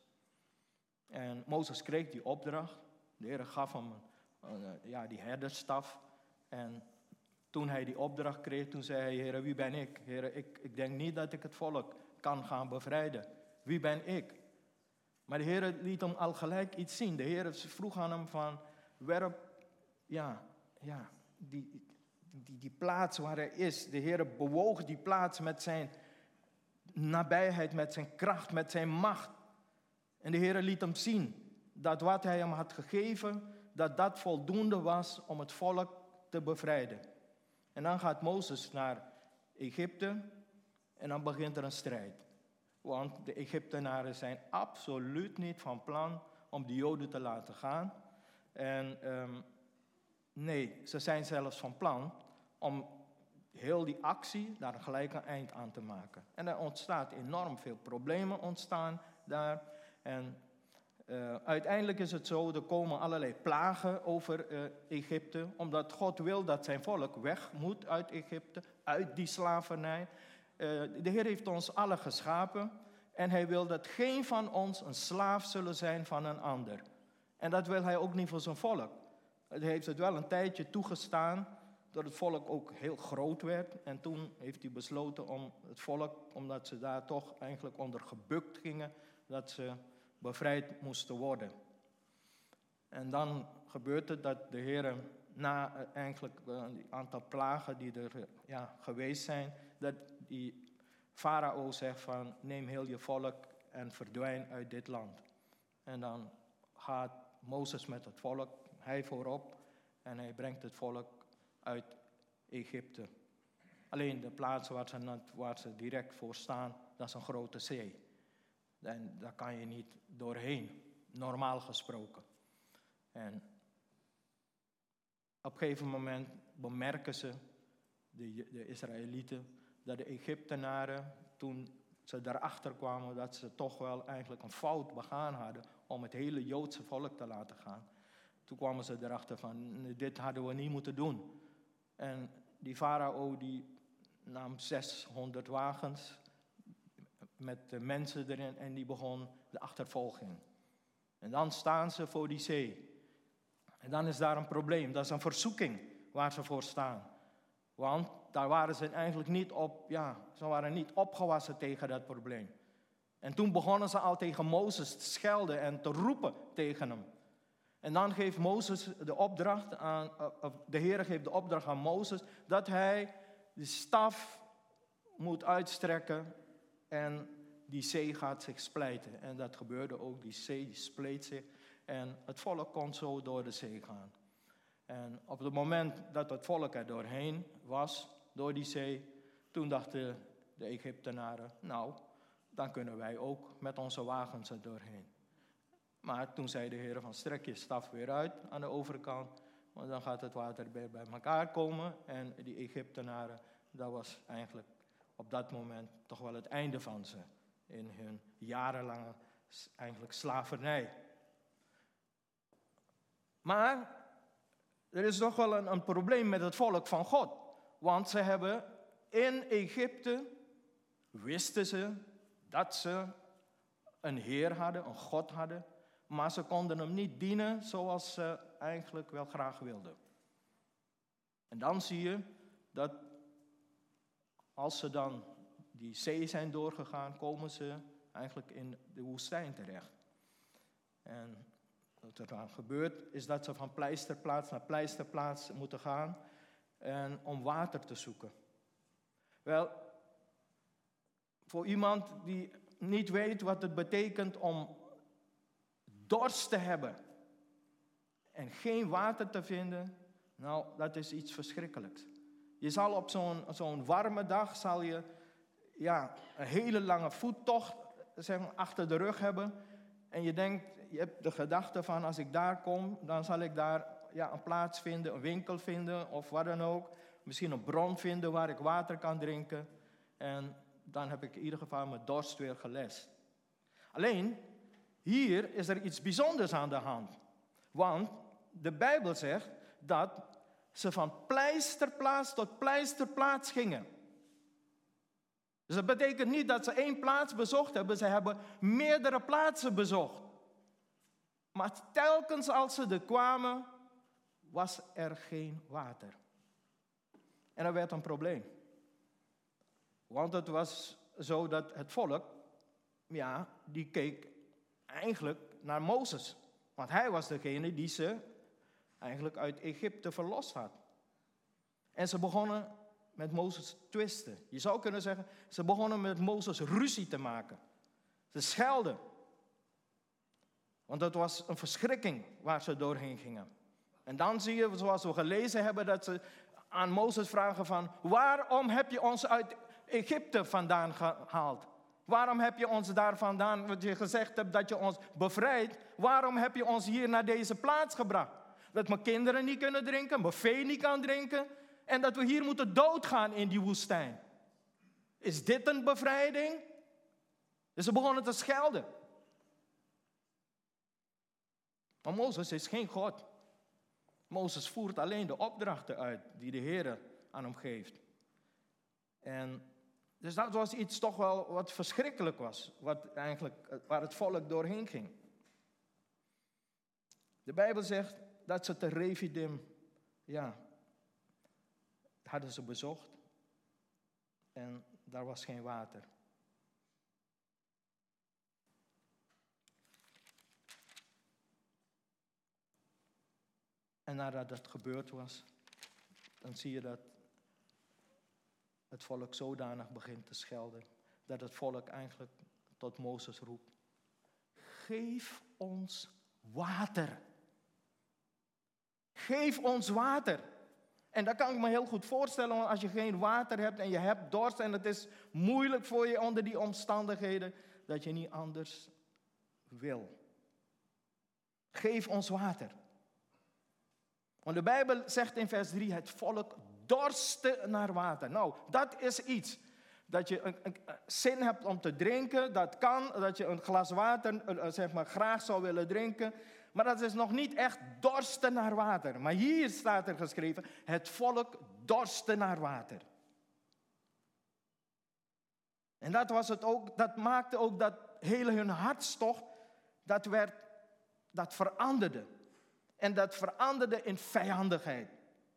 En Mozes kreeg die opdracht. De Heer gaf hem uh, ja, die herderstaf. En toen hij die opdracht kreeg, toen zei hij, Heer, wie ben ik? Heer, ik, ik denk niet dat ik het volk kan gaan bevrijden. Wie ben ik? Maar de Heer liet hem al gelijk iets zien. De Heer vroeg aan hem van, werp, ja, ja, die, die, die plaats waar hij is. De Heer bewoog die plaats met zijn nabijheid, met zijn kracht, met zijn macht. En de Heer liet hem zien dat wat hij hem had gegeven, dat dat voldoende was om het volk te bevrijden. En dan gaat Mozes naar Egypte en dan begint er een strijd. Want de Egyptenaren zijn absoluut niet van plan om de Joden te laten gaan. En um, nee, ze zijn zelfs van plan om heel die actie daar gelijk een eind aan te maken. En er ontstaat enorm veel problemen ontstaan daar. En uh, uiteindelijk is het zo, er komen allerlei plagen over uh, Egypte. Omdat God wil dat zijn volk weg moet uit Egypte, uit die slavernij. Uh, de Heer heeft ons allen geschapen. En hij wil dat geen van ons een slaaf zullen zijn van een ander. En dat wil hij ook niet voor zijn volk. Hij heeft het wel een tijdje toegestaan, dat het volk ook heel groot werd. En toen heeft hij besloten om het volk, omdat ze daar toch eigenlijk onder gebukt gingen, dat ze bevrijd moesten worden. En dan gebeurt het dat de Heer na eigenlijk een aantal plagen die er ja, geweest zijn, dat die farao zegt van neem heel je volk en verdwijn uit dit land. En dan gaat Mozes met het volk, hij voorop, en hij brengt het volk uit Egypte. Alleen de plaats waar ze, waar ze direct voor staan, dat is een grote zee. En daar kan je niet doorheen, normaal gesproken. En op een gegeven moment bemerken ze, de, de Israëlieten, dat de Egyptenaren, toen ze daarachter kwamen, dat ze toch wel eigenlijk een fout begaan hadden om het hele Joodse volk te laten gaan. Toen kwamen ze erachter van, dit hadden we niet moeten doen. En die farao die nam zeshonderd wagens met de mensen erin en die begon de achtervolging. En dan staan ze voor die zee. En dan is daar een probleem, dat is een verzoeking waar ze voor staan. Want daar waren ze eigenlijk niet op, ja, ze waren niet opgewassen tegen dat probleem. En toen begonnen ze al tegen Mozes te schelden en te roepen tegen hem. En dan geeft Mozes de opdracht aan, de Heer geeft de opdracht aan Mozes dat hij de staf moet uitstrekken en die zee gaat zich splijten. En dat gebeurde ook, die zee die spleet zich en het volk kon zo door de zee gaan. En op het moment dat het volk er doorheen was, door die zee, toen dachten de Egyptenaren, nou, dan kunnen wij ook met onze wagens er doorheen. Maar toen zei de Heer van, strek je staf weer uit aan de overkant, want dan gaat het water bij, bij elkaar komen. En die Egyptenaren, dat was eigenlijk op dat moment toch wel het einde van ze. In hun jarenlange eigenlijk slavernij. Maar er is toch wel een, een probleem met het volk van God. Want ze hebben in Egypte, wisten ze dat ze een Heer hadden, een God hadden. Maar ze konden hem niet dienen zoals ze eigenlijk wel graag wilden. En dan zie je dat als ze dan die zee zijn doorgegaan, komen ze eigenlijk in de woestijn terecht. En wat er dan gebeurt, is dat ze van pleisterplaats naar pleisterplaats moeten gaan en om water te zoeken. Wel, voor iemand die niet weet wat het betekent om dorst te hebben en geen water te vinden, nou, dat is iets verschrikkelijks. Je zal op zo'n, zo'n warme dag, zal je ja, een hele lange voettocht zeg maar, achter de rug hebben. En je denkt, je hebt de gedachte van, als ik daar kom, dan zal ik daar ja, een plaats vinden, een winkel vinden of wat dan ook. Misschien een bron vinden waar ik water kan drinken. En dan heb ik in ieder geval mijn dorst weer gelest. Alleen, hier is er iets bijzonders aan de hand. Want de Bijbel zegt dat ze van pleisterplaats tot pleisterplaats gingen. Dus dat betekent niet dat ze één plaats bezocht hebben. Ze hebben meerdere plaatsen bezocht. Maar telkens als ze er kwamen, was er geen water. En dat werd een probleem. Want het was zo dat het volk, ja, die keek eigenlijk naar Mozes. Want hij was degene die ze eigenlijk uit Egypte verlost had. En ze begonnen met Mozes twisten. Je zou kunnen zeggen, ze begonnen met Mozes ruzie te maken. Ze schelden. Want dat was een verschrikking waar ze doorheen gingen. En dan zie je, zoals we gelezen hebben, dat ze aan Mozes vragen van, waarom heb je ons uit Egypte vandaan gehaald? Waarom heb je ons daar vandaan, wat je gezegd hebt, dat je ons bevrijdt? Waarom heb je ons hier naar deze plaats gebracht? Dat mijn kinderen niet kunnen drinken, mijn vee niet kan drinken. En dat we hier moeten doodgaan in die woestijn. Is dit een bevrijding? Dus ze begonnen te schelden. Maar Mozes is geen God. Mozes voert alleen de opdrachten uit die de Heer aan hem geeft. En dus dat was iets toch wel wat verschrikkelijk was. Wat eigenlijk, waar het volk doorheen ging. De Bijbel zegt dat ze te Refidim, ja, hadden ze bezocht. En daar was geen water. En nadat dat gebeurd was, dan zie je dat het volk zodanig begint te schelden, dat het volk eigenlijk tot Mozes roept: geef ons water. Geef ons water. En dat kan ik me heel goed voorstellen, want als je geen water hebt en je hebt dorst en het is moeilijk voor je onder die omstandigheden, dat je niet anders wil. Geef ons water. Want de Bijbel zegt in vers drie, het volk dorstte naar water. Nou, dat is iets. Dat je een, een, een zin hebt om te drinken, dat kan. Dat je een glas water uh, zeg maar, graag zou willen drinken. Maar dat is nog niet echt dorsten naar water. Maar hier staat er geschreven, het volk dorstte naar water. En dat, was het ook, dat maakte ook dat hele hun hartstocht, dat, werd, dat veranderde. En dat veranderde in vijandigheid.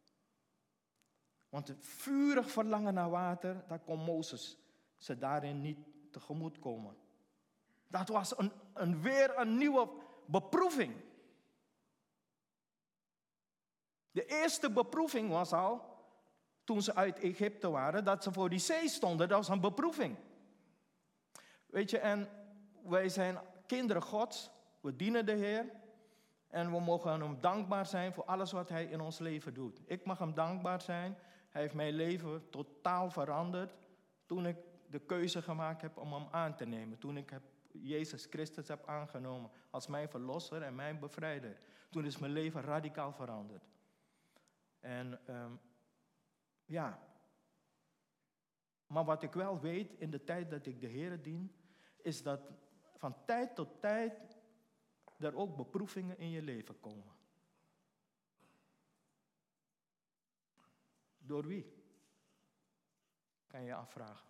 Want het vurig verlangen naar water, daar kon Mozes ze daarin niet tegemoet komen. Dat was een, een, weer een nieuwe beproeving. De eerste beproeving was al, toen ze uit Egypte waren, dat ze voor die zee stonden. Dat was een beproeving. Weet je, en wij zijn kinderen Gods. We dienen de Heer. En we mogen hem dankbaar zijn voor alles wat hij in ons leven doet. Ik mag hem dankbaar zijn. Hij heeft mijn leven totaal veranderd toen ik de keuze gemaakt heb om hem aan te nemen. Toen ik heb Jezus Christus heb aangenomen als mijn verlosser en mijn bevrijder. Toen is mijn leven radicaal veranderd. En um, ja, maar wat ik wel weet in de tijd dat ik de Heer dien, is dat van tijd tot tijd er ook beproevingen in je leven komen. Door wie? Kan je je afvragen.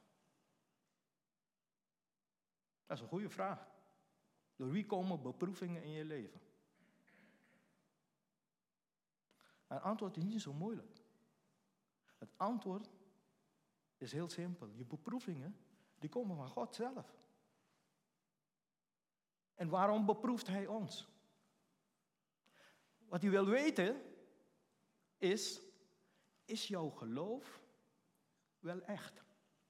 Dat is een goede vraag. Door wie komen beproevingen in je leven? Het antwoord is niet zo moeilijk. Het antwoord is heel simpel. Je beproevingen, die komen van God zelf. En waarom beproeft hij ons? Wat hij wil weten is, is jouw geloof wel echt?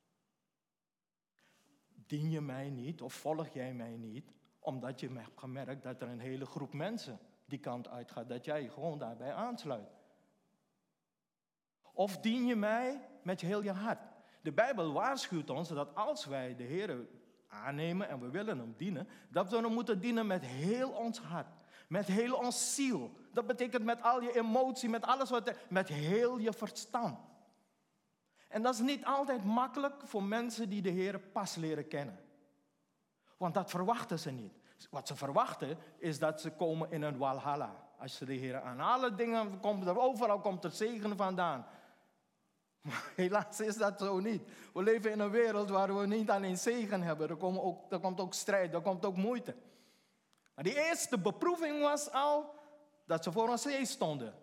Dien je mij niet of volg jij mij niet, omdat je hebt gemerkt dat er een hele groep mensen die kant uitgaat, dat jij je gewoon daarbij aansluit? Of dien je mij met heel je hart? De Bijbel waarschuwt ons dat als wij de Heer aannemen en we willen hem dienen, dat we hem moeten dienen met heel ons hart, met heel ons ziel. Dat betekent met al je emotie, met alles wat er, met heel je verstand. En dat is niet altijd makkelijk voor mensen die de Heer pas leren kennen. Want dat verwachten ze niet. Wat ze verwachten is dat ze komen in een walhalla. Als ze de Heer aan alle dingen komt, er overal komt er zegen vandaan. Maar helaas is dat zo niet. We leven in een wereld waar we niet alleen zegen hebben. Er, komen ook, er komt ook strijd, er komt ook moeite. Maar die eerste beproeving was al dat ze voor een zee stonden.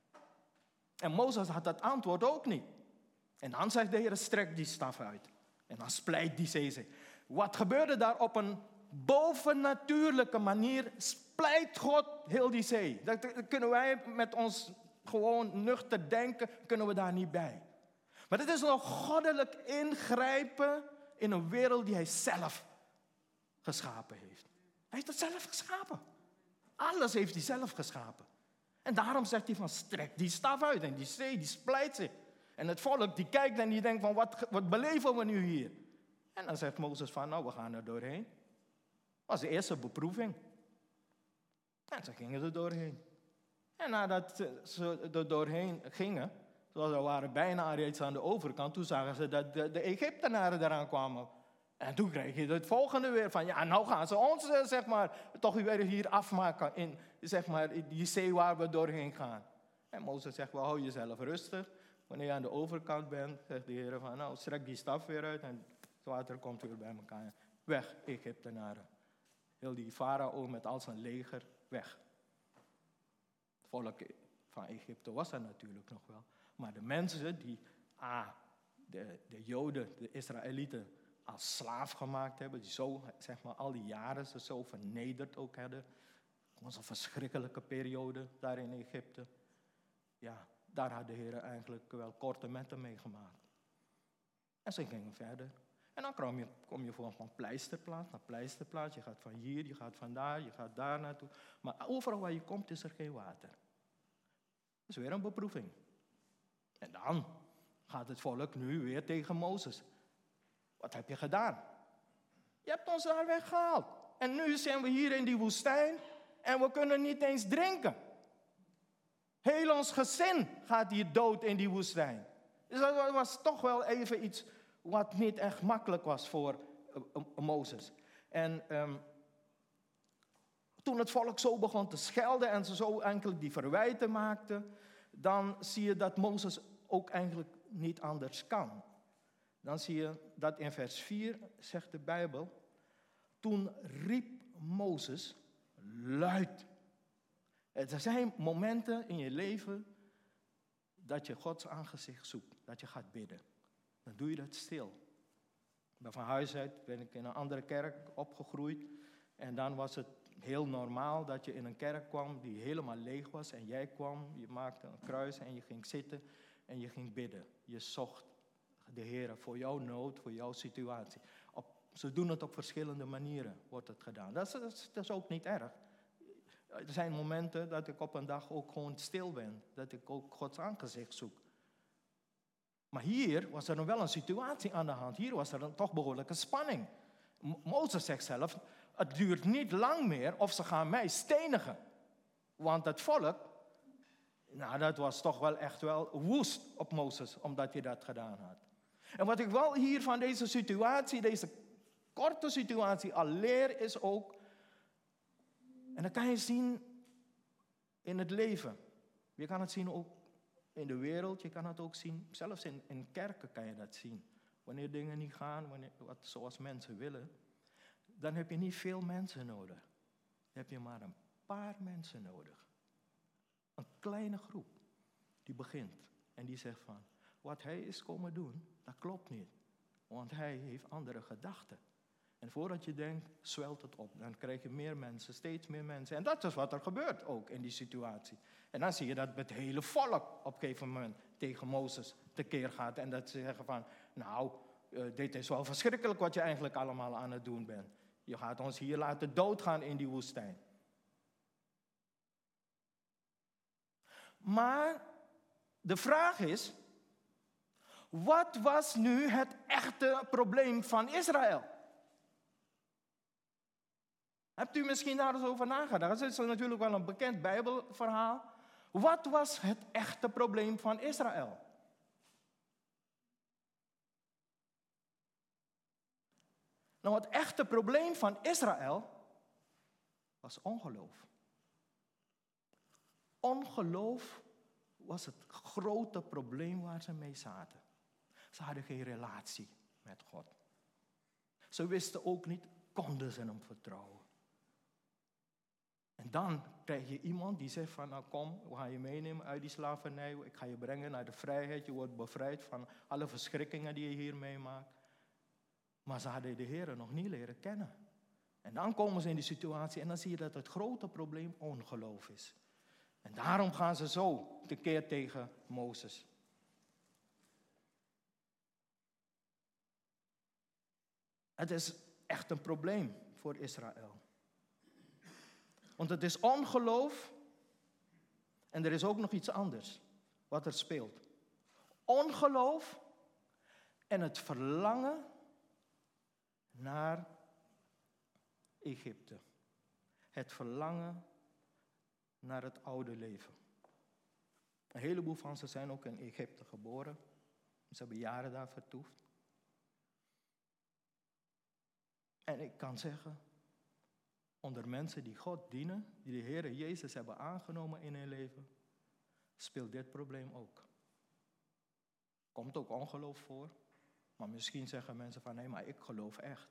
En Mozes had dat antwoord ook niet. En dan zegt de Heer, strek die staf uit. En dan splijt die zee zich. Wat gebeurde daar? Op een bovennatuurlijke manier splijt God heel die zee. Dat kunnen wij met ons gewoon nuchter denken, kunnen we daar niet bij. Maar het is nog goddelijk ingrijpen in een wereld die hij zelf geschapen heeft. Hij heeft het zelf geschapen. Alles heeft hij zelf geschapen. En daarom zegt hij van, strek die staf uit. En die zee, die splijt zich. En het volk die kijkt en die denkt van, wat, wat beleven we nu hier? En dan zegt Mozes van, nou, we gaan er doorheen. Dat was de eerste beproeving. En ze gingen er doorheen. En nadat ze er doorheen gingen, zoals ze waren bijna reeds aan de overkant, toen zagen ze dat de, de Egyptenaren eraan kwamen. En toen kreeg je het volgende weer van, ja, nou gaan ze ons, zeg maar, toch weer hier afmaken in, zeg maar, die zee waar we doorheen gaan. En Mozes zegt, wel, hou jezelf rustig. Wanneer je aan de overkant bent, zegt de Heer van, nou, strek die staf weer uit en het water komt weer bij elkaar. Weg, Egyptenaren. Heel die farao met al zijn leger, weg. Het volk van Egypte was er natuurlijk nog wel. Maar de mensen die ah, de, de Joden, de Israëlieten, als slaaf gemaakt hebben, die zo, zeg maar, al die jaren ze zo vernederd ook hadden. Het was een verschrikkelijke periode daar in Egypte. Ja, daar had de Heer eigenlijk wel korte metten mee gemaakt. En ze gingen verder. En dan kom je, kom je van, van pleisterplaats naar pleisterplaats. Je gaat van hier, je gaat van daar, je gaat daar naartoe. Maar overal waar je komt is er geen water. Dat is weer een beproeving. En dan gaat het volk nu weer tegen Mozes. Wat heb je gedaan? Je hebt ons daar weggehaald. En nu zijn we hier in die woestijn en we kunnen niet eens drinken. Heel ons gezin gaat hier dood in die woestijn. Dus dat was toch wel even iets wat niet echt makkelijk was voor uh, uh, Mozes. En um, toen het volk zo begon te schelden en ze zo eigenlijk die verwijten maakten, dan zie je dat Mozes ook eigenlijk niet anders kan. Dan zie je dat in vers vier zegt de Bijbel, toen riep Mozes luid. Er zijn momenten in je leven dat je Gods aangezicht zoekt, dat je gaat bidden. Dan doe je dat stil. Ik ben van huis uit, ben ik in een andere kerk opgegroeid. En dan was het heel normaal dat je in een kerk kwam die helemaal leeg was. En jij kwam, je maakte een kruis en je ging zitten. en je ging bidden. Je zocht de Heer voor jouw nood, voor jouw situatie. Op, ze doen het op verschillende manieren, wordt het gedaan. Dat is, dat is, dat is ook niet erg. Er zijn momenten dat ik op een dag ook gewoon stil ben. Dat ik ook Gods aangezicht zoek. Maar hier was er nog wel een situatie aan de hand. Hier was er een toch behoorlijke spanning. Mo- Mozes zegt zelf, het duurt niet lang meer of ze gaan mij stenigen. Want het volk, nou dat was toch wel echt wel woest op Mozes, omdat hij dat gedaan had. En wat ik wel hier van deze situatie, deze korte situatie al leer, is ook, en dat kan je zien in het leven. Je kan het zien ook in de wereld, je kan het ook zien, zelfs in, in kerken kan je dat zien. Wanneer dingen niet gaan, wanneer, wat, zoals mensen willen, dan heb je niet veel mensen nodig. Dan heb je maar een paar mensen nodig. Een kleine groep die begint en die zegt van, wat hij is komen doen, dat klopt niet. Want hij heeft andere gedachten. En voordat je denkt, zwelt het op. Dan krijg je meer mensen, steeds meer mensen. En dat is wat er gebeurt ook in die situatie. En dan zie je dat het hele volk op een gegeven moment tegen Mozes tekeer gaat. En dat ze zeggen van, nou, uh, dit is wel verschrikkelijk wat je eigenlijk allemaal aan het doen bent. Je gaat ons hier laten doodgaan in die woestijn. Maar de vraag is, wat was nu het echte probleem van Israël? Hebt u misschien daar eens over nagedacht? Dat is natuurlijk wel een bekend Bijbelverhaal. Wat was het echte probleem van Israël? Nou, het echte probleem van Israël was ongeloof. Ongeloof was het grote probleem waar ze mee zaten. Ze hadden geen relatie met God. Ze wisten ook niet, konden ze hem vertrouwen. En dan krijg je iemand die zegt van, nou kom, we gaan je meenemen uit die slavernij. Ik ga je brengen naar de vrijheid. Je wordt bevrijd van alle verschrikkingen die je hier meemaakt. Maar ze hadden de Heer nog niet leren kennen. En dan komen ze in die situatie en dan zie je dat het grote probleem ongeloof is. En daarom gaan ze zo tekeer tegen Mozes. Het is echt een probleem voor Israël. Want het is ongeloof en er is ook nog iets anders wat er speelt. Ongeloof en het verlangen naar Egypte. Het verlangen naar het oude leven. Een heleboel van ze zijn ook in Egypte geboren. Ze hebben jaren daar vertoefd. En ik kan zeggen, onder mensen die God dienen, die de Heer Jezus hebben aangenomen in hun leven, speelt dit probleem ook. Komt ook ongeloof voor, maar misschien zeggen mensen van, nee, maar ik geloof echt.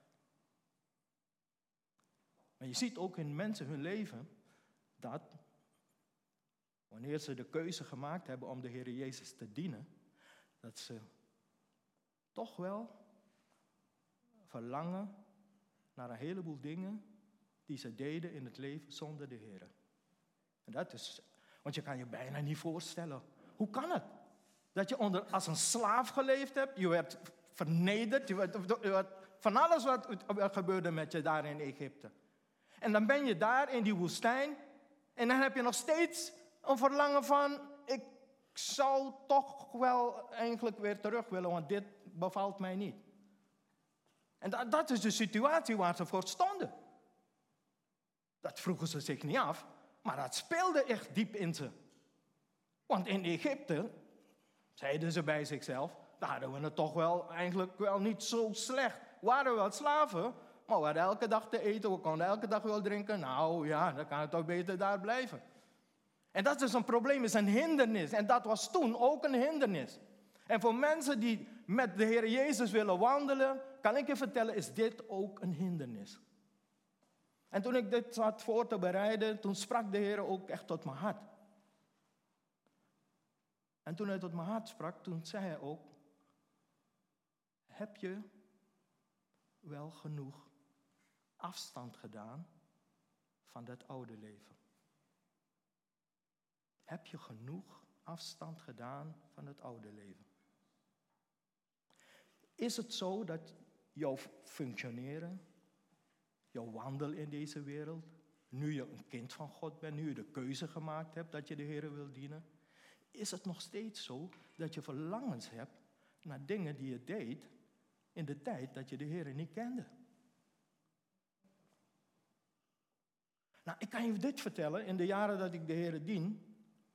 Maar je ziet ook in mensen hun leven, dat wanneer ze de keuze gemaakt hebben om de Heer Jezus te dienen, dat ze toch wel verlangen naar een heleboel dingen die ze deden in het leven zonder de Heer. En dat is, want je kan je bijna niet voorstellen. Hoe kan het? Dat je onder, als een slaaf geleefd hebt, je werd vernederd, je werd, je werd, van alles wat gebeurde met je daar in Egypte. En dan ben je daar in die woestijn en dan heb je nog steeds een verlangen van, ik zou toch wel eigenlijk weer terug willen, want dit bevalt mij niet. En dat, dat is de situatie waar ze voor stonden. Dat vroegen ze zich niet af, maar dat speelde echt diep in ze. Want in Egypte, zeiden ze bij zichzelf, daar hadden we het toch wel eigenlijk wel niet zo slecht. We waren wel slaven, maar we hadden elke dag te eten, we konden elke dag wel drinken. Nou ja, dan kan het toch beter daar blijven. En dat is een probleem, is een hindernis. En dat was toen ook een hindernis. En voor mensen die met de Heer Jezus willen wandelen, kan ik je vertellen, is dit ook een hindernis. En toen ik dit zat voor te bereiden, toen sprak de Heer ook echt tot mijn hart. En toen hij tot mijn hart sprak, toen zei hij ook, heb je wel genoeg afstand gedaan van dat oude leven? Heb je genoeg afstand gedaan van het oude leven? Is het zo dat jouw functioneren, jouw wandel in deze wereld, nu je een kind van God bent, nu je de keuze gemaakt hebt dat je de Heer wil dienen, is het nog steeds zo dat je verlangens hebt naar dingen die je deed in de tijd dat je de Heer niet kende? Nou, ik kan je dit vertellen, in de jaren dat ik de Heer dien,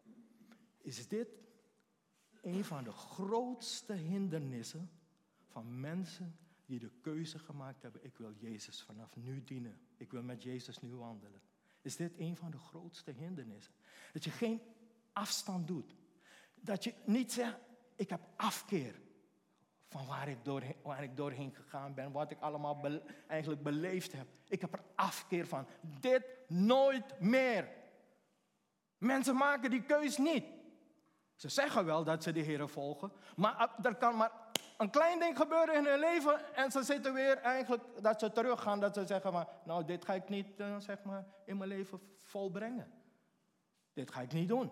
is dit een van de grootste hindernissen van mensen die de keuze gemaakt hebben, ik wil Jezus vanaf nu dienen. Ik wil met Jezus nu wandelen. Is dit een van de grootste hindernissen? Dat je geen afstand doet. Dat je niet zegt, ik heb afkeer van waar ik doorheen, waar ik doorheen gegaan ben, wat ik allemaal be, eigenlijk beleefd heb. Ik heb er afkeer van. Dit nooit meer. Mensen maken die keus niet. Ze zeggen wel dat ze de Heer volgen, maar er kan maar een klein ding gebeuren in hun leven en ze zitten weer eigenlijk dat ze teruggaan, dat ze zeggen maar, nou dit ga ik niet uh, zeg maar in mijn leven volbrengen. Dit ga ik niet doen.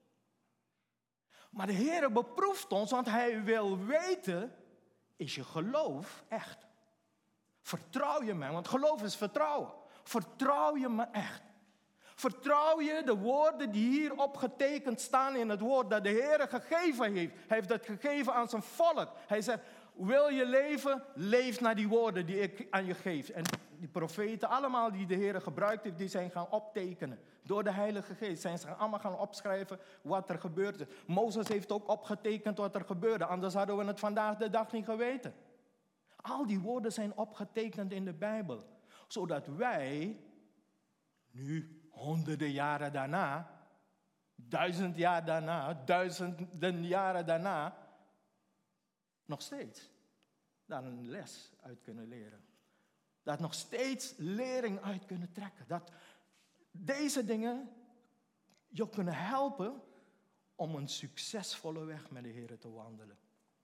Maar de Heer beproeft ons, want Hij wil weten, is je geloof echt? Vertrouw je mij, want geloof is vertrouwen. Vertrouw je me echt? Vertrouw je de woorden die hier opgetekend staan in het woord dat de Heer gegeven heeft? Hij heeft dat gegeven aan zijn volk. Hij zegt, wil je leven? Leef naar die woorden die ik aan je geef. En die profeten, allemaal die de Heer gebruikt heeft, die zijn gaan optekenen. Door de Heilige Geest zijn ze allemaal gaan opschrijven wat er gebeurde. Mozes heeft ook opgetekend wat er gebeurde. Anders hadden we het vandaag de dag niet geweten. Al die woorden zijn opgetekend in de Bijbel. Zodat wij nu honderden jaren daarna, duizend jaar daarna, duizenden jaren daarna, nog steeds daar een les uit kunnen leren. Dat nog steeds lering uit kunnen trekken. Dat deze dingen je kunnen helpen om een succesvolle weg met de Heer te wandelen.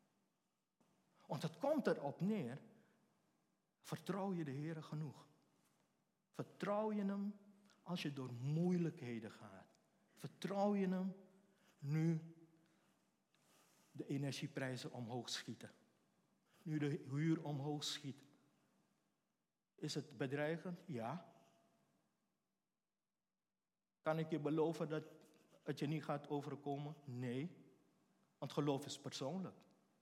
Want het komt erop neer, vertrouw je de Heer genoeg? Vertrouw je Hem als je door moeilijkheden gaat? Vertrouw je Hem nu de energieprijzen omhoog schieten? Nu de huur omhoog schiet? Is het bedreigend? Ja. Kan ik je beloven dat het je niet gaat overkomen? Nee. Want geloof is persoonlijk.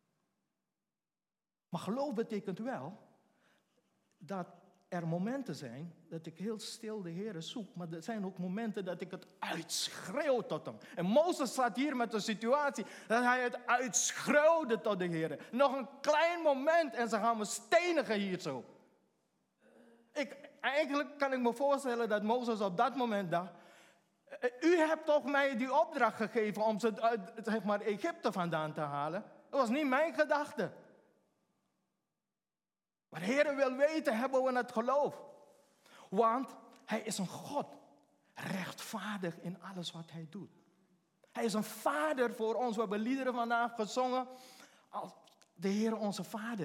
Maar geloof betekent wel dat er momenten zijn dat ik heel stil de Heer zoek. Maar er zijn ook momenten dat ik het uitschreeuw tot Hem. En Mozes staat hier met een situatie dat hij het uitschreeuwde tot de Heer. Nog een klein moment en ze gaan me stenigen hier zo. Ik, eigenlijk kan ik me voorstellen dat Mozes op dat moment dacht, u hebt toch mij die opdracht gegeven om ze uit zeg maar, Egypte vandaan te halen? Dat was niet mijn gedachte. Maar de Heer wil weten, hebben we het geloof? Want Hij is een God, rechtvaardig in alles wat Hij doet. Hij is een vader voor ons. We hebben liederen vandaag gezongen als de Heer onze vader.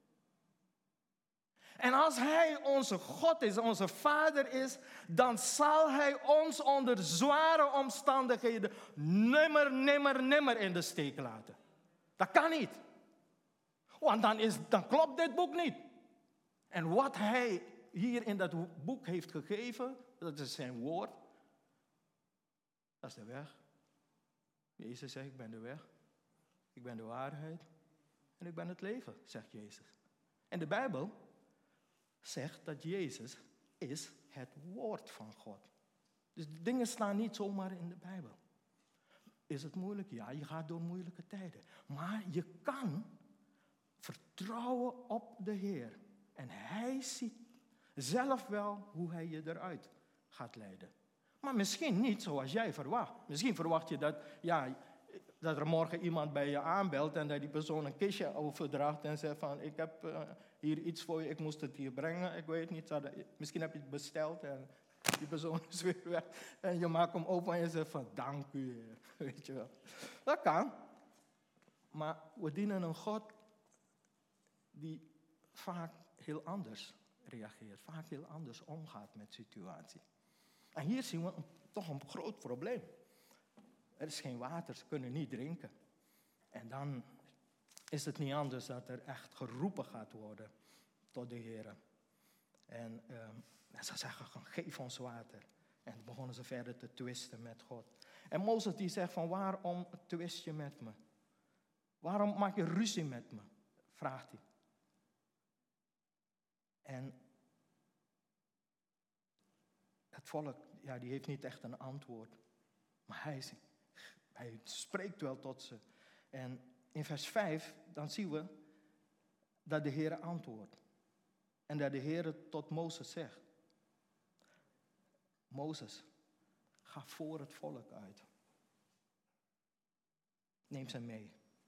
En als Hij onze God is, onze vader is, dan zal Hij ons onder zware omstandigheden nimmer, nimmer, nimmer in de steek laten. Dat kan niet. Want dan, is, dan klopt dit boek niet. En wat Hij hier in dat boek heeft gegeven, dat is zijn woord. Dat is de weg. Jezus zegt, ik ben de weg. Ik ben de waarheid. En ik ben het leven, zegt Jezus. En de Bijbel zegt dat Jezus is het woord van God. Dus de dingen staan niet zomaar in de Bijbel. Is het moeilijk? Ja, je gaat door moeilijke tijden. Maar je kan vertrouwen op de Heer. En Hij ziet zelf wel hoe Hij je eruit gaat leiden. Maar misschien niet zoals jij verwacht. Misschien verwacht je dat, ja, dat er morgen iemand bij je aanbelt en dat die persoon een kistje overdraagt en zegt van, ik heb uh, hier iets voor je, ik moest het hier brengen, ik weet niet. Misschien heb je het besteld en die persoon is weer weg. En je maakt hem open en je zegt van, dank u, Heer. Weet je wel. Dat kan. Maar we dienen een God die vaak heel anders reageert, vaak heel anders omgaat met situaties. En hier zien we een, toch een groot probleem. Er is geen water, ze kunnen niet drinken. En dan is het niet anders dat er echt geroepen gaat worden tot de Heer. En, uh, en ze zeggen, geef ons water. En toen begonnen ze verder te twisten met God. En Mozes die zegt van, waarom twist je met me? Waarom maak je ruzie met me? Vraagt hij. En het volk, ja, die heeft niet echt een antwoord. Maar hij, hij spreekt wel tot ze. En in vers vijf, dan zien we dat de Heer antwoordt. En dat de Heer tot Mozes zegt. Mozes, ga voor het volk uit. Neem ze mee.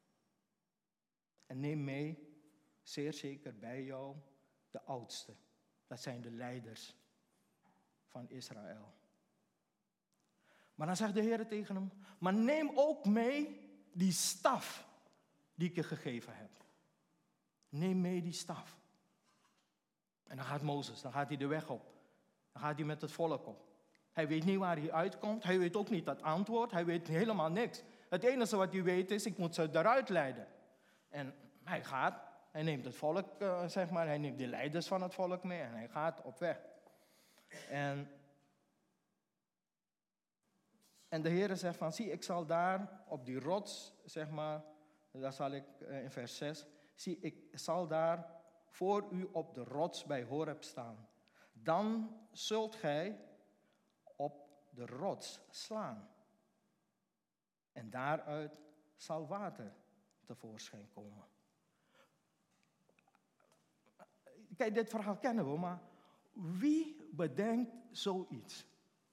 En neem mee, zeer zeker bij jou, de oudsten. Dat zijn de leiders van Israël. Maar dan zegt de Heer tegen hem, maar neem ook mee die staf die ik je gegeven heb. Neem mee die staf. En dan gaat Mozes, dan gaat hij de weg op. Dan gaat hij met het volk op. Hij weet niet waar hij uitkomt. Hij weet ook niet het antwoord. Hij weet helemaal niks. Het enige wat hij weet is, ik moet ze eruit leiden. En hij gaat, hij neemt het volk, uh, zeg maar, hij neemt de leiders van het volk mee en hij gaat op weg. En, en de Heer zegt van, zie, ik zal daar op die rots, zeg maar, daar zal ik uh, in vers zes, zie, ik zal daar voor u op de rots bij Horeb staan. Dan zult gij op de rots slaan. En daaruit zal water tevoorschijn komen. Kijk, dit verhaal kennen we, maar wie bedenkt zoiets?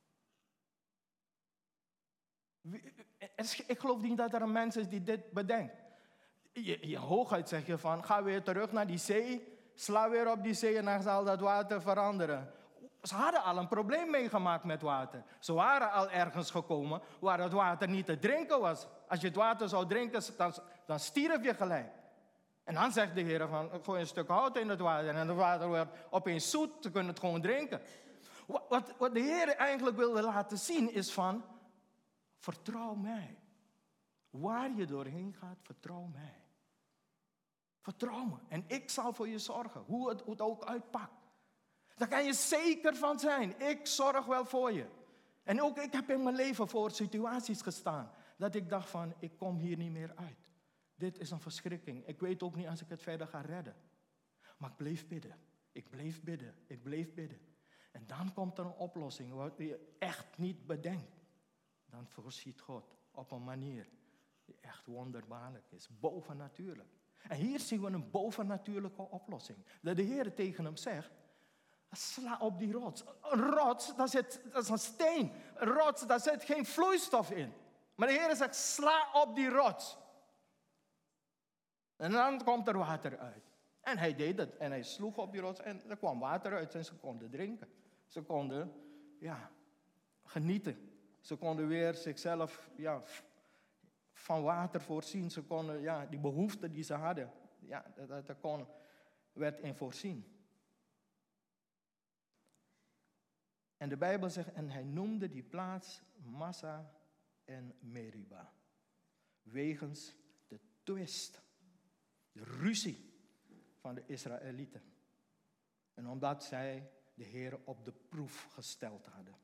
Wie, ik geloof niet dat er een mens is die dit bedenkt. Je, je hooguit zeg je van, ga weer terug naar die zee, sla weer op die zee en dan zal dat water veranderen. Ze hadden al een probleem meegemaakt met water. Ze waren al ergens gekomen waar het water niet te drinken was. Als je het water zou drinken, dan, dan stierf je gelijk. En dan zegt de Heer van, gooi een stuk hout in het water. En het water wordt opeens zoet, ze kunnen het gewoon drinken. Wat, wat de Heer eigenlijk wilde laten zien is van, vertrouw mij. Waar je doorheen gaat, vertrouw mij. Vertrouw me. En ik zal voor je zorgen, hoe het, hoe het ook uitpakt. Daar kan je zeker van zijn. Ik zorg wel voor je. En ook ik heb in mijn leven voor situaties gestaan. Dat ik dacht van, ik kom hier niet meer uit. Dit is een verschrikking. Ik weet ook niet als ik het verder ga redden. Maar ik bleef bidden. Ik bleef bidden. Ik bleef bidden. En dan komt er een oplossing wat je echt niet bedenkt. Dan voorziet God op een manier die echt wonderbaarlijk is. Bovennatuurlijk. En hier zien we een bovennatuurlijke oplossing. Dat de Heer tegen hem zegt, sla op die rots. Een rots, dat, zit, dat is een steen. Een rots, daar zit geen vloeistof in. Maar de Heer zegt, sla op die rots. En dan komt er water uit. En hij deed het. En hij sloeg op die rots en er kwam water uit. En ze konden drinken. Ze konden, ja, genieten. Ze konden weer zichzelf, ja, van water voorzien. Ze konden, ja, die behoeften die ze hadden, ja, dat, dat kon, werd in voorzien. En de Bijbel zegt, en hij noemde die plaats Massa en Meriba. Wegens de twist, de ruzie van de Israëlieten. En omdat zij de Heer op de proef gesteld hadden.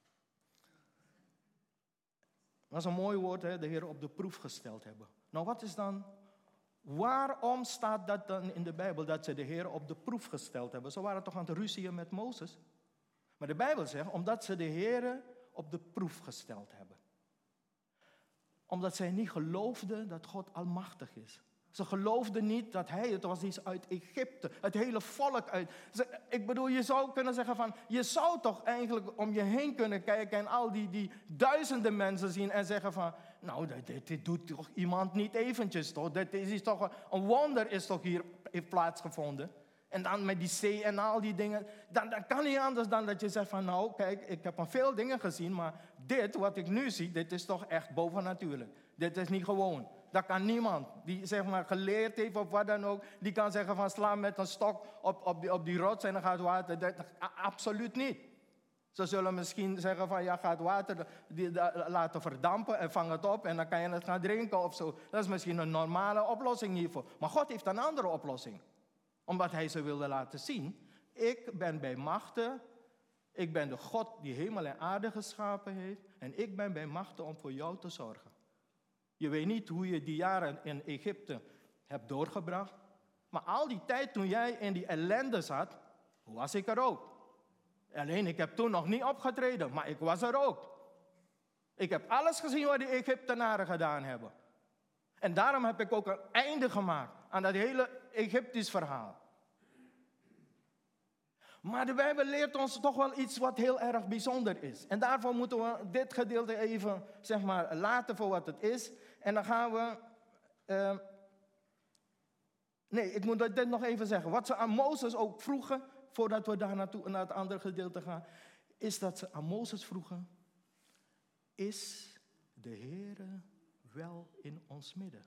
Dat is een mooi woord, hè? De Heer op de proef gesteld hebben. Nou, wat is dan, waarom staat dat dan in de Bijbel, dat ze de Heer op de proef gesteld hebben? Ze waren toch aan het ruzien met Mozes? Maar de Bijbel zegt, omdat ze de Heer op de proef gesteld hebben. Omdat zij niet geloofden dat God almachtig is. Ze geloofden niet dat hij het was iets uit Egypte, het hele volk uit. Ze, ik bedoel, je zou kunnen zeggen van, je zou toch eigenlijk om je heen kunnen kijken en al die, die duizenden mensen zien en zeggen van, nou, dit, dit doet toch iemand niet eventjes, toch? Dit is toch een wonder is toch hier heeft plaatsgevonden. En dan met die zee en al die dingen, dan, dan kan niet anders dan dat je zegt van, nou, kijk, ik heb al veel dingen gezien, maar dit, wat ik nu zie, dit is toch echt bovennatuurlijk. Dit is niet gewoon. Dat kan niemand die zeg maar geleerd heeft of wat dan ook, die kan zeggen van sla met een stok op, op, die, op die rots en dan gaat water. Dat, absoluut niet. Ze zullen misschien zeggen van, ja, ga het water die, da, laten verdampen en vang het op en dan kan je het gaan drinken of zo. Dat is misschien een normale oplossing hiervoor. Maar God heeft een andere oplossing. Omdat hij ze wilde laten zien, ik ben bij machten, ik ben de God die hemel en aarde geschapen heeft en ik ben bij machten om voor jou te zorgen. Je weet niet hoe je die jaren in Egypte hebt doorgebracht, maar al die tijd toen jij in die ellende zat, was ik er ook. Alleen, ik heb toen nog niet opgetreden, maar ik was er ook. Ik heb alles gezien wat die Egyptenaren gedaan hebben. En daarom heb ik ook een einde gemaakt aan dat hele Egyptisch verhaal. Maar de Bijbel leert ons toch wel iets wat heel erg bijzonder is. En daarvoor moeten we dit gedeelte even, zeg maar, laten voor wat het is. En dan gaan we... Uh, nee, ik moet dit nog even zeggen. Wat ze aan Mozes ook vroegen, voordat we daar naartoe, naar het andere gedeelte gaan, is dat ze aan Mozes vroegen, is de Heere wel in ons midden?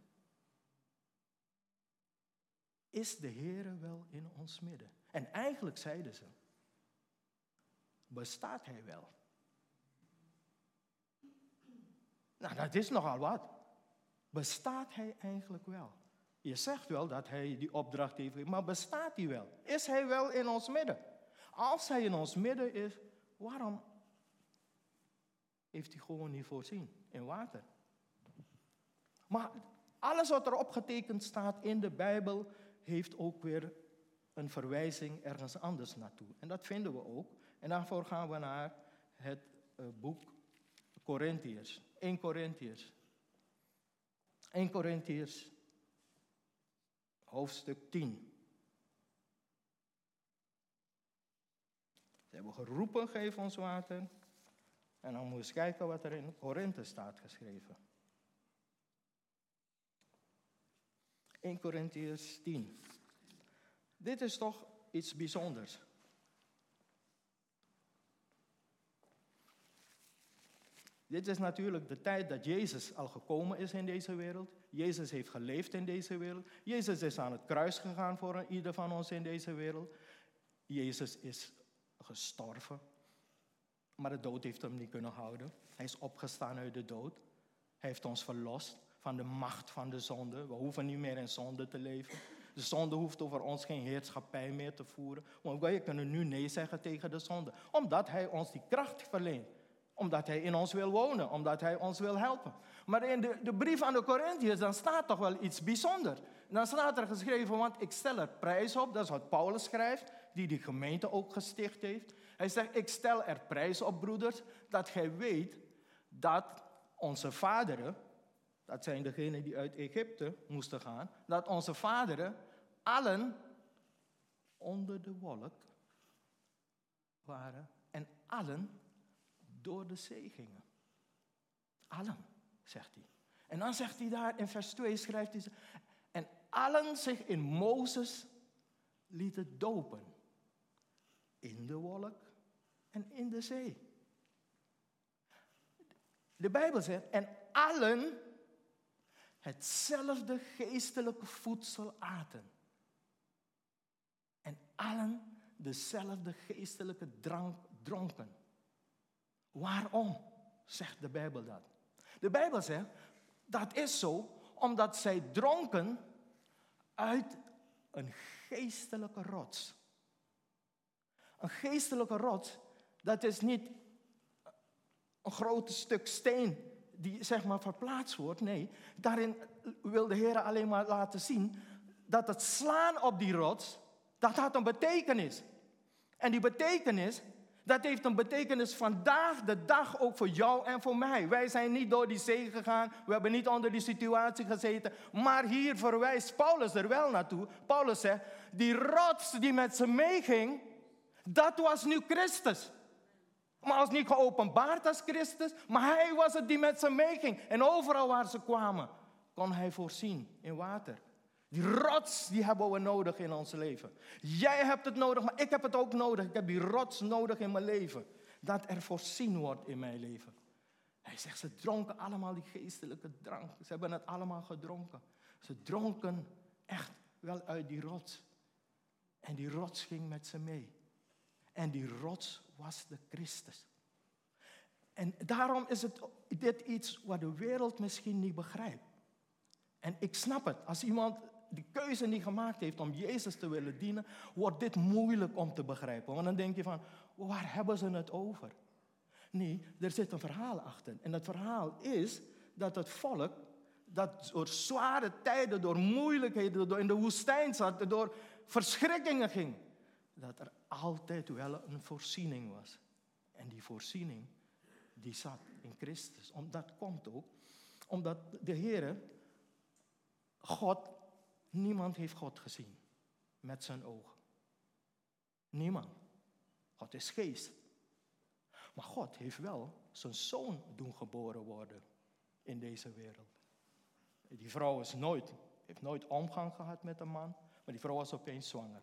Is de Heere wel in ons midden? En eigenlijk zeiden ze, bestaat hij wel? Nou, dat is nogal wat. Bestaat hij eigenlijk wel? Je zegt wel dat hij die opdracht heeft, maar bestaat hij wel? Is hij wel in ons midden? Als hij in ons midden is, waarom heeft hij gewoon niet voorzien in water? Maar alles wat er opgetekend staat in de Bijbel heeft ook weer een verwijzing ergens anders naartoe. En dat vinden we ook. En daarvoor gaan we naar het uh, boek Korintiërs. één Korintiërs. één Korintiërs, hoofdstuk tien. Ze hebben geroepen, geef ons water. En dan moet je eens kijken wat er in Korinthe staat geschreven. één Korintiërs tien. Dit is toch iets bijzonders. Dit is natuurlijk de tijd dat Jezus al gekomen is in deze wereld. Jezus heeft geleefd in deze wereld. Jezus is aan het kruis gegaan voor ieder van ons in deze wereld. Jezus is gestorven. Maar de dood heeft hem niet kunnen houden. Hij is opgestaan uit de dood. Hij heeft ons verlost van de macht van de zonde. We hoeven niet meer in zonde te leven. De zonde hoeft over ons geen heerschappij meer te voeren. Want wij kunnen nu nee zeggen tegen de zonde. Omdat hij ons die kracht verleent. Omdat hij in ons wil wonen. Omdat hij ons wil helpen. Maar in de, de brief aan de Korintiërs, dan staat toch wel iets bijzonders. En dan staat er geschreven, want ik stel er prijs op. Dat is wat Paulus schrijft, die die gemeente ook gesticht heeft. Hij zegt, ik stel er prijs op, broeders, dat gij weet dat onze vaderen, dat zijn degenen die uit Egypte moesten gaan, dat onze vaderen allen onder de wolk waren en allen door de zee gingen. Allen, zegt hij. En dan zegt hij daar in vers twee, schrijft hij, en allen zich in Mozes lieten dopen. In de wolk en in de zee. De Bijbel zegt, en allen hetzelfde geestelijke voedsel aten. En allen dezelfde geestelijke drank dronken. Waarom zegt de Bijbel dat? De Bijbel zegt, dat is zo omdat zij dronken uit een geestelijke rots. Een geestelijke rots, dat is niet een groot stuk steen die zeg maar verplaatst wordt. Nee, daarin wil de Heer alleen maar laten zien dat het slaan op die rots, dat had een betekenis. En die betekenis, dat heeft een betekenis vandaag de dag ook voor jou en voor mij. Wij zijn niet door die zee gegaan, we hebben niet onder die situatie gezeten. Maar hier verwijst Paulus er wel naartoe. Paulus zegt, die rots die met ze meeging, dat was nu Christus. Maar als niet geopenbaard als Christus, maar hij was het die met ze meeging. En overal waar ze kwamen, kon hij voorzien in water. Die rots, die hebben we nodig in ons leven. Jij hebt het nodig, maar ik heb het ook nodig. Ik heb die rots nodig in mijn leven. Dat er voorzien wordt in mijn leven. Hij zegt, ze dronken allemaal die geestelijke drank. Ze hebben het allemaal gedronken. Ze dronken echt wel uit die rots. En die rots ging met ze mee. En die rots was de Christus. En daarom is het dit iets wat de wereld misschien niet begrijpt. En ik snap het. Als iemand die keuze niet gemaakt heeft om Jezus te willen dienen, wordt dit moeilijk om te begrijpen. Want dan denk je van, waar hebben ze het over? Nee, er zit een verhaal achter. En dat verhaal is dat het volk, dat door zware tijden, door moeilijkheden, door in de woestijn zat, door verschrikkingen ging, dat er altijd wel een voorziening was. En die voorziening, die zat in Christus. Om, dat komt ook omdat de Heere, God, niemand heeft God gezien met zijn ogen. Niemand. God is geest. Maar God heeft wel zijn zoon doen geboren worden in deze wereld. Die vrouw is nooit, heeft nooit omgang gehad met een man, maar die vrouw was opeens zwanger.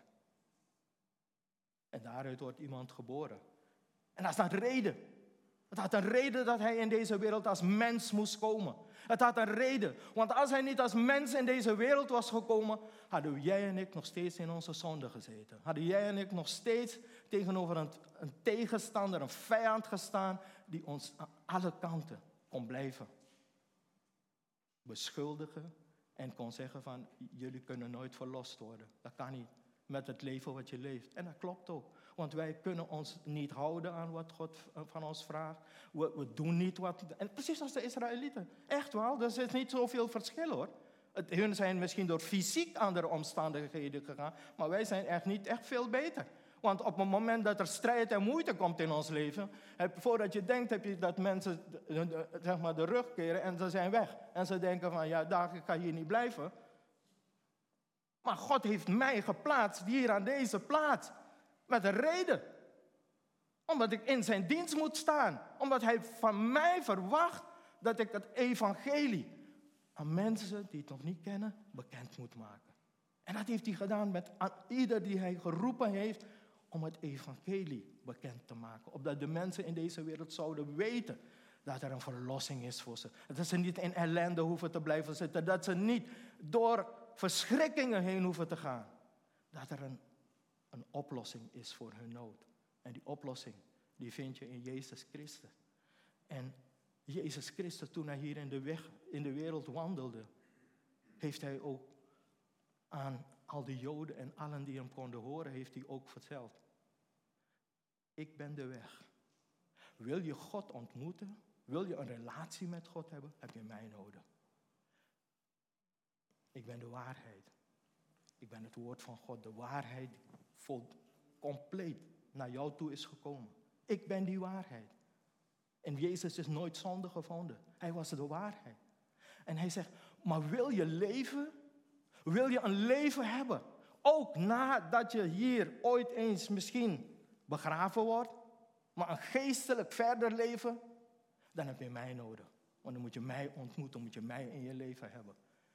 En daaruit wordt iemand geboren. En dat is een reden. Het had een reden dat hij in deze wereld als mens moest komen. Het had een reden. Want als hij niet als mens in deze wereld was gekomen, hadden jij en ik nog steeds in onze zonde gezeten. Hadden jij en ik nog steeds tegenover een, een tegenstander, een vijand gestaan, die ons aan alle kanten kon blijven beschuldigen en kon zeggen van, jullie kunnen nooit verlost worden. Dat kan niet met het leven wat je leeft. En dat klopt ook. Want wij kunnen ons niet houden aan wat God van ons vraagt. We, we doen niet wat... En precies als de Israëlieten. Echt wel, er is niet zoveel verschil hoor. Het, hun zijn misschien door fysiek andere omstandigheden gegaan. Maar wij zijn echt niet echt veel beter. Want op het moment dat er strijd en moeite komt in ons leven, heb, voordat je denkt, heb je dat mensen de, de, zeg maar de rug keren en ze zijn weg. En ze denken van, ja, daar, ik kan hier niet blijven. Maar God heeft mij geplaatst hier aan deze plaats. Met een reden. Omdat ik in zijn dienst moet staan. Omdat hij van mij verwacht dat ik het evangelie aan mensen die het nog niet kennen, bekend moet maken. En dat heeft hij gedaan met ieder die hij geroepen heeft om het evangelie bekend te maken. Opdat de mensen in deze wereld zouden weten dat er een verlossing is voor ze. Dat ze niet in ellende hoeven te blijven zitten. Dat ze niet door verschrikkingen heen hoeven te gaan. Dat er een, een oplossing is voor hun nood. En die oplossing, die vind je in Jezus Christus. En Jezus Christus, toen hij hier in de, weg, in de wereld wandelde, heeft hij ook aan al die Joden en allen die hem konden horen, heeft hij ook verteld. Ik ben de weg. Wil je God ontmoeten? Wil je een relatie met God hebben? Heb je mij nodig. Ik ben de waarheid. Ik ben het woord van God. De waarheid die vol, compleet naar jou toe is gekomen. Ik ben die waarheid. En Jezus is nooit zonde gevonden. Hij was de waarheid. En hij zegt, maar wil je leven? Wil je een leven hebben? Ook nadat je hier ooit eens misschien begraven wordt. Maar een geestelijk verder leven. Dan heb je mij nodig. Want dan moet je mij ontmoeten. Dan moet je mij in je leven hebben.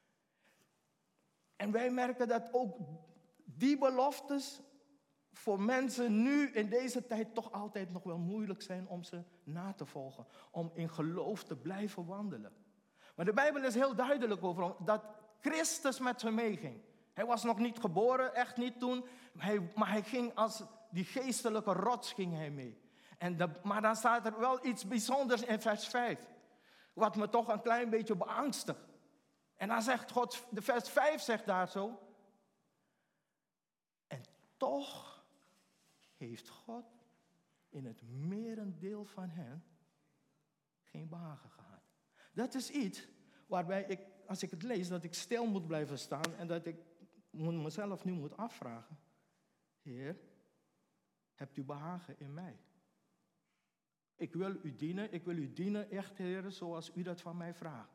En wij merken dat ook die beloftes voor mensen nu in deze tijd toch altijd nog wel moeilijk zijn om ze na te volgen. Om in geloof te blijven wandelen. Maar de Bijbel is heel duidelijk over dat Christus met ze meeging. Hij was nog niet geboren, echt niet toen. Hij, maar hij ging als die geestelijke rots ging hij mee. En de, maar dan staat er wel iets bijzonders in vers vijf. Wat me toch een klein beetje beangstigt. En dan zegt God, de vers vijf zegt daar zo. En toch heeft God in het merendeel van hen geen behagen gehad. Dat is iets waarbij ik, als ik het lees, dat ik stil moet blijven staan en dat ik mezelf nu moet afvragen. Heer, hebt u behagen in mij? Ik wil u dienen, ik wil u dienen echt, Heer, zoals u dat van mij vraagt.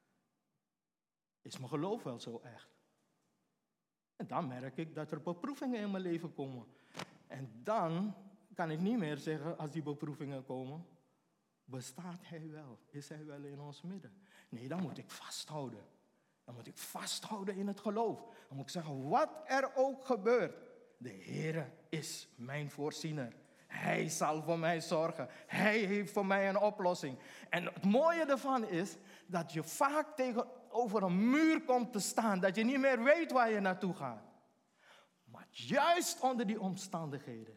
Is mijn geloof wel zo echt? En dan merk ik dat er beproevingen in mijn leven komen. En dan kan ik niet meer zeggen, als die beproevingen komen, bestaat hij wel? Is hij wel in ons midden? Nee, dan moet ik vasthouden. Dan moet ik vasthouden in het geloof. Dan moet ik zeggen, wat er ook gebeurt, de Heere is mijn voorziener. Hij zal voor mij zorgen. Hij heeft voor mij een oplossing. En het mooie ervan is dat je vaak tegenover een muur komt te staan. Dat je niet meer weet waar je naartoe gaat. Maar juist onder die omstandigheden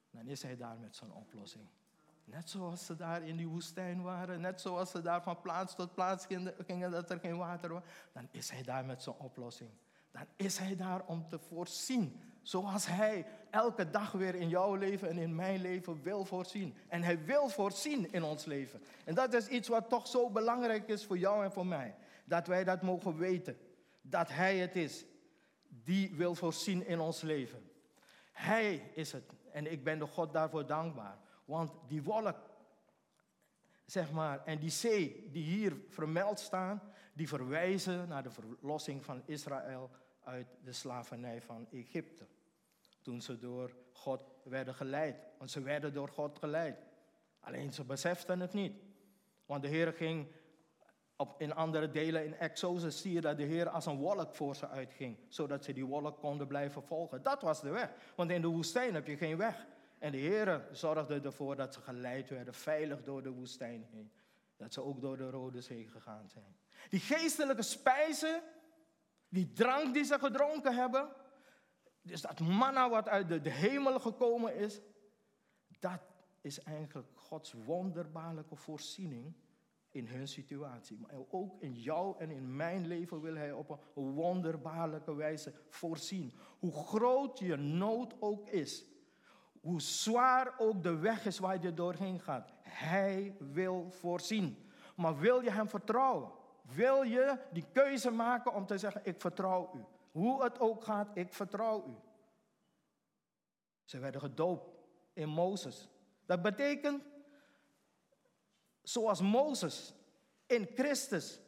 dan is hij daar met zijn oplossing. Net zoals ze daar in die woestijn waren, net zoals ze daar van plaats tot plaats gingen dat er geen water was, dan is hij daar met zijn oplossing. Dan is hij daar om te voorzien, zoals hij elke dag weer in jouw leven en in mijn leven wil voorzien. En hij wil voorzien in ons leven. En dat is iets wat toch zo belangrijk is voor jou en voor mij. Dat wij dat mogen weten. Dat hij het is die wil voorzien in ons leven. Hij is het. En ik ben de God daarvoor dankbaar. Want die wolk, zeg maar, en die zee die hier vermeld staan, die verwijzen naar de verlossing van Israël uit de slavernij van Egypte. Toen ze door God werden geleid. Want ze werden door God geleid. Alleen ze beseften het niet. Want de Heer ging, op, in andere delen in Exodus zie je dat de Heer als een wolk voor ze uitging. Zodat ze die wolk konden blijven volgen. Dat was de weg. Want in de woestijn heb je geen weg. En de Heer zorgde ervoor dat ze geleid werden, veilig door de woestijn heen. Dat ze ook door de Rode Zee gegaan zijn. Die geestelijke spijzen, die drank die ze gedronken hebben, dus dat manna wat uit de, de hemel gekomen is, dat is eigenlijk Gods wonderbaarlijke voorziening in hun situatie. Maar ook in jou en in mijn leven wil hij op een wonderbaarlijke wijze voorzien. Hoe groot je nood ook is, hoe zwaar ook de weg is waar je doorheen gaat. Hij wil voorzien. Maar wil je hem vertrouwen? Wil je die keuze maken om te zeggen, ik vertrouw u. Hoe het ook gaat, ik vertrouw u. Ze werden gedoopt in Mozes. Dat betekent, zoals Mozes in Christus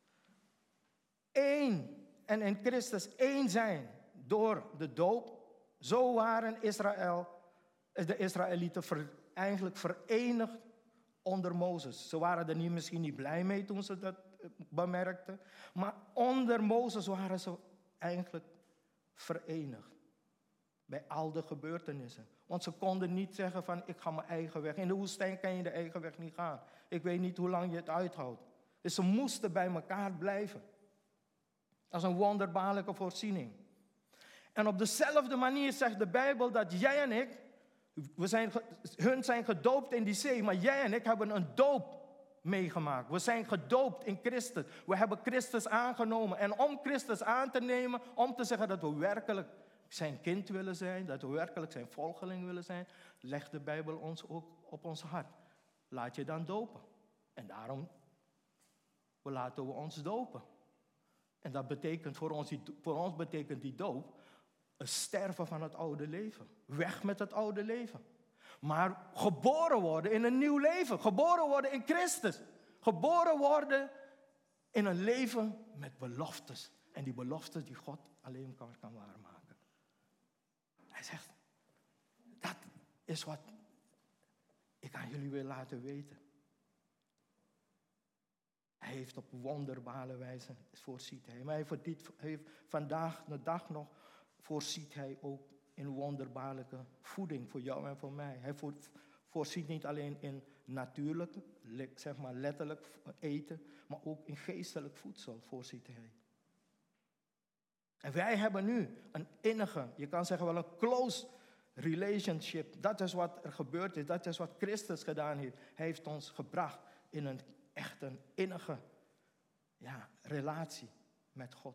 één en in Christus één zijn door de doop, zo waren Israël, de Israëlieten ver, eigenlijk verenigd onder Mozes. Ze waren er niet, misschien niet blij mee toen ze dat bemerkten, maar onder Mozes waren ze eigenlijk verenigd. Bij al de gebeurtenissen. Want ze konden niet zeggen van, ik ga mijn eigen weg. In de woestijn kan je de eigen weg niet gaan. Ik weet niet hoe lang je het uithoudt. Dus ze moesten bij elkaar blijven. Dat is een wonderbaarlijke voorziening. En op dezelfde manier zegt de Bijbel dat jij en ik, we zijn, hun zijn gedoopt in die zee, maar jij en ik hebben een doop meegemaakt. We zijn gedoopt in Christus. We hebben Christus aangenomen. En om Christus aan te nemen, om te zeggen dat we werkelijk zijn kind willen zijn, dat we werkelijk zijn volgeling willen zijn, legt de Bijbel ons ook op ons hart. Laat je dan dopen. En daarom laten we ons dopen. En dat betekent voor ons, voor ons betekent die doop een sterven van het oude leven. Weg met het oude leven. Maar geboren worden in een nieuw leven. Geboren worden in Christus. Geboren worden in een leven met beloftes. En die beloftes die God alleen kan, kan waarmaken. Hij zegt, dat is wat ik aan jullie wil laten weten. Hij heeft op wonderbare wijze voorziet hij. Maar hij heeft, heeft vandaag de dag nog voorziet hij ook in wonderbaarlijke voeding voor jou en voor mij. Hij voorziet niet alleen in natuurlijk, zeg maar letterlijk eten, maar ook in geestelijk voedsel voorziet hij. En wij hebben nu een innige, je kan zeggen wel een close relationship. Dat is wat er gebeurd is, dat is wat Christus gedaan heeft. Hij heeft ons gebracht in een echt een innige ja, relatie met God.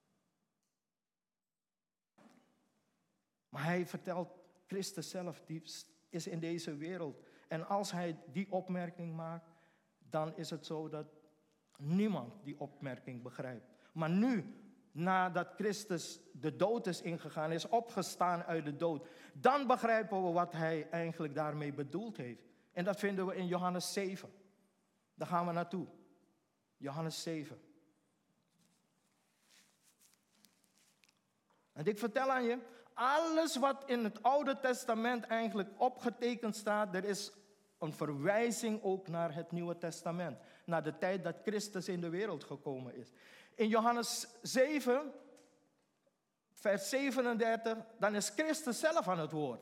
Maar hij vertelt, Christus zelf, die is in deze wereld. En als hij die opmerking maakt, dan is het zo dat niemand die opmerking begrijpt. Maar nu, nadat Christus de dood is ingegaan, is opgestaan uit de dood, dan begrijpen we wat hij eigenlijk daarmee bedoeld heeft. En dat vinden we in Johannes zeven. Daar gaan we naartoe. Johannes zeven. En ik vertel aan je, alles wat in het Oude Testament eigenlijk opgetekend staat, er is een verwijzing ook naar het Nieuwe Testament. Naar de tijd dat Christus in de wereld gekomen is. In Johannes zeven, vers zevenendertig, dan is Christus zelf aan het woord.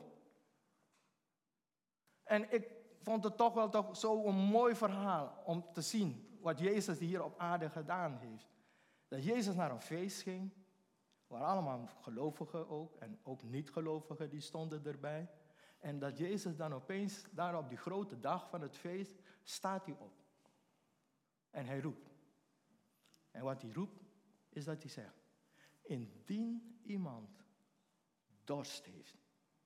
En ik vond het toch wel toch zo een mooi verhaal om te zien wat Jezus hier op aarde gedaan heeft. Dat Jezus naar een feest ging, waar allemaal gelovigen ook en ook niet-gelovigen die stonden erbij. En dat Jezus dan opeens, daar op die grote dag van het feest, staat hij op. En hij roept. En wat hij roept, is dat hij zegt, indien iemand dorst heeft.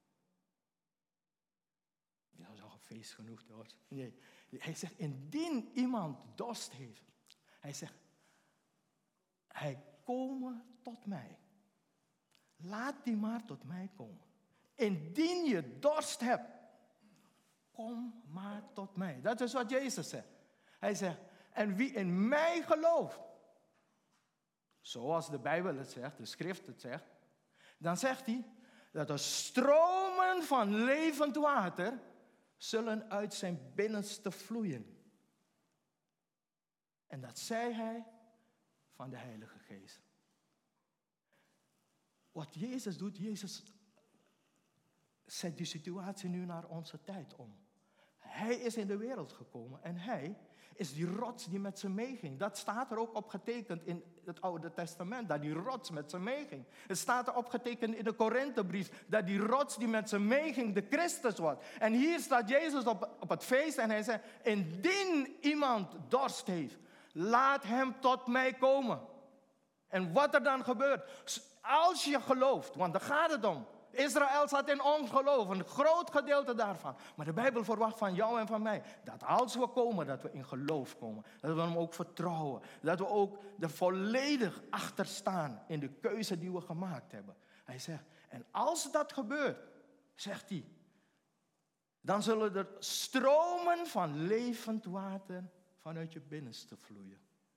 Ja, dat is al een feest genoeg, dorst. Nee, hij zegt, indien iemand dorst heeft. Hij zegt, hij komen tot mij. Laat die maar tot mij komen. Indien je dorst hebt, kom maar tot mij. Dat is wat Jezus zegt. Hij zegt, en wie in mij gelooft, zoals de Bijbel het zegt, de schrift het zegt, dan zegt hij dat er stromen van levend water zullen uit zijn binnenste vloeien. En dat zei hij van de Heilige Geest. Wat Jezus doet, Jezus zet die situatie nu naar onze tijd om. Hij is in de wereld gekomen en hij is die rots die met ze meeging. Dat staat er ook op getekend in het Oude Testament, dat die rots met ze meeging. Het staat er opgetekend in de Korinthebrief, dat die rots die met ze meeging de Christus was. En hier staat Jezus op, op het feest en hij zegt, indien iemand dorst heeft, laat hem tot mij komen. En wat er dan gebeurt, als je gelooft, want daar gaat het om. Israël zat in ongeloof, een groot gedeelte daarvan. Maar de Bijbel verwacht van jou en van mij, dat als we komen, dat we in geloof komen. Dat we hem ook vertrouwen. Dat we ook er volledig achter staan in de keuze die we gemaakt hebben. Hij zegt, en als dat gebeurt, zegt hij, dan zullen er stromen van levend water vanuit je binnenste vloeien.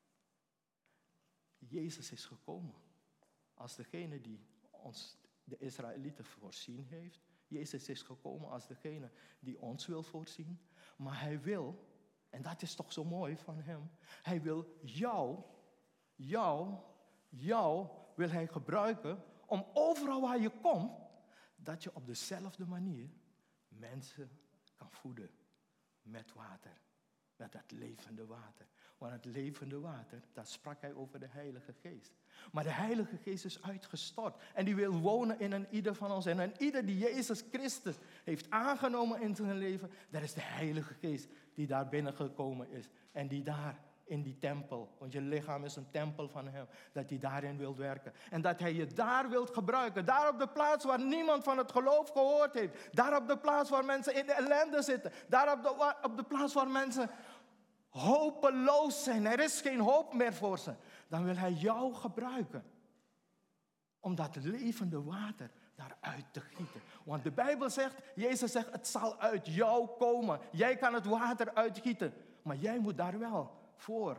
Jezus is gekomen als degene die ons, de Israëlieten, voorzien heeft. Jezus is gekomen als degene die ons wil voorzien. Maar hij wil, en dat is toch zo mooi van hem, hij wil jou, jou, jou wil hij gebruiken om overal waar je komt, dat je op dezelfde manier mensen kan voeden met water. Met dat levende water. Want het levende water, daar sprak hij over de Heilige Geest. Maar de Heilige Geest is uitgestort. En die wil wonen in een ieder van ons. En een ieder die Jezus Christus heeft aangenomen in zijn leven, daar is de Heilige Geest die daar binnengekomen is. En die daar in die tempel, want je lichaam is een tempel van hem, dat hij daarin wil werken. En dat hij je daar wilt gebruiken. Daar op de plaats waar niemand van het geloof gehoord heeft. Daar op de plaats waar mensen in de ellende zitten. Daar op de, op de plaats waar mensen hopeloos zijn. Er is geen hoop meer voor ze. Dan wil hij jou gebruiken. Om dat levende water daaruit te gieten. Want de Bijbel zegt, Jezus zegt, het zal uit jou komen. Jij kan het water uitgieten. Maar jij moet daar wel voor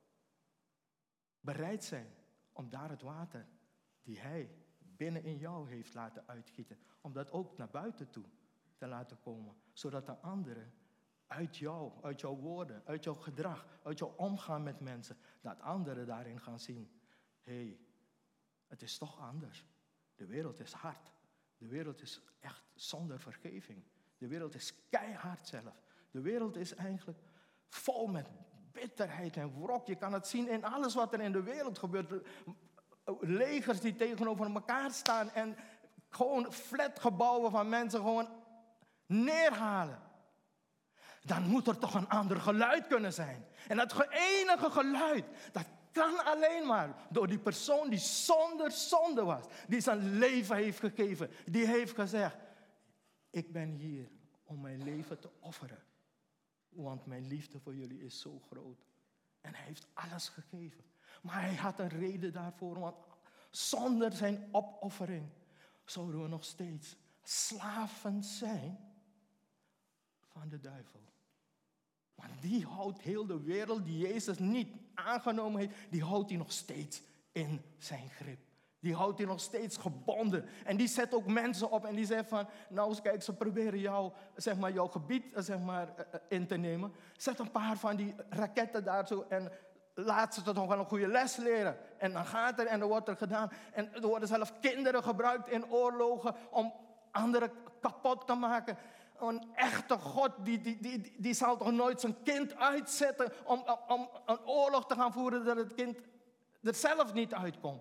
bereid zijn om daar het water die hij binnen in jou heeft laten uitgieten, om dat ook naar buiten toe te laten komen. Zodat de anderen uit jou, uit jouw woorden, uit jouw gedrag, uit jouw omgaan met mensen, dat anderen daarin gaan zien. Hé, hey, het is toch anders. De wereld is hard. De wereld is echt zonder vergeving. De wereld is keihard zelf. De wereld is eigenlijk vol met bitterheid en wrok. Je kan het zien in alles wat er in de wereld gebeurt. Legers die tegenover elkaar staan en gewoon flatgebouwen van mensen gewoon neerhalen. Dan moet er toch een ander geluid kunnen zijn. En dat enige geluid, dat kan alleen maar door die persoon die zonder zonde was. Die zijn leven heeft gegeven. Die heeft gezegd, ik ben hier om mijn leven te offeren. Want mijn liefde voor jullie is zo groot. En hij heeft alles gegeven. Maar hij had een reden daarvoor. Want zonder zijn opoffering zouden we nog steeds slaven zijn van de duivel. Want die houdt heel de wereld die Jezus niet aangenomen heeft, die houdt hij nog steeds in zijn grip. Die houdt hij nog steeds gebonden. En die zet ook mensen op en die zegt van, nou eens kijk, ze proberen jou, zeg maar, jouw gebied zeg maar, in te nemen. Zet een paar van die raketten daar zo en laat ze toch nog wel een goede les leren. En dan gaat er en er wordt er gedaan. En er worden zelfs kinderen gebruikt in oorlogen om anderen kapot te maken. Een echte God, die, die, die, die zal toch nooit zijn kind uitzetten om, om, om een oorlog te gaan voeren dat het kind er zelf niet uitkomt.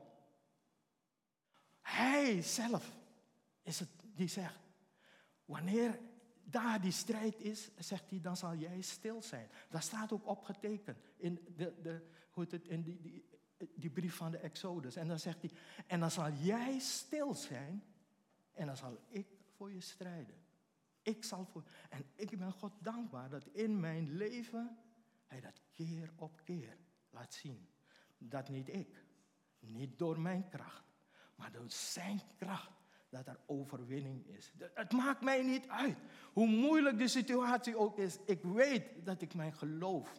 Hij zelf is het die zegt, wanneer daar die strijd is, zegt hij, dan zal jij stil zijn. Dat staat ook opgetekend in, de, de, hoe heet het, in die, die, die brief van de Exodus. En dan zegt hij, en dan zal jij stil zijn en dan zal ik voor je strijden. Ik zal voor, en ik ben God dankbaar dat in mijn leven hij dat keer op keer laat zien. Dat niet ik, niet door mijn kracht, maar door zijn kracht, dat er overwinning is. Het maakt mij niet uit hoe moeilijk de situatie ook is. Ik weet dat ik mijn geloof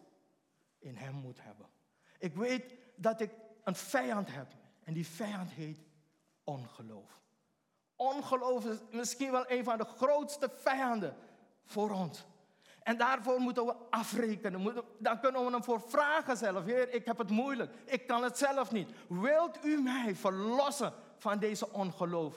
in hem moet hebben. Ik weet dat ik een vijand heb. En die vijand heet ongeloof. Ongeloof is misschien wel een van de grootste vijanden voor ons. En daarvoor moeten we afrekenen. Dan kunnen we hem voor vragen zelf. Heer, ik heb het moeilijk. Ik kan het zelf niet. Wilt u mij verlossen van deze ongeloof?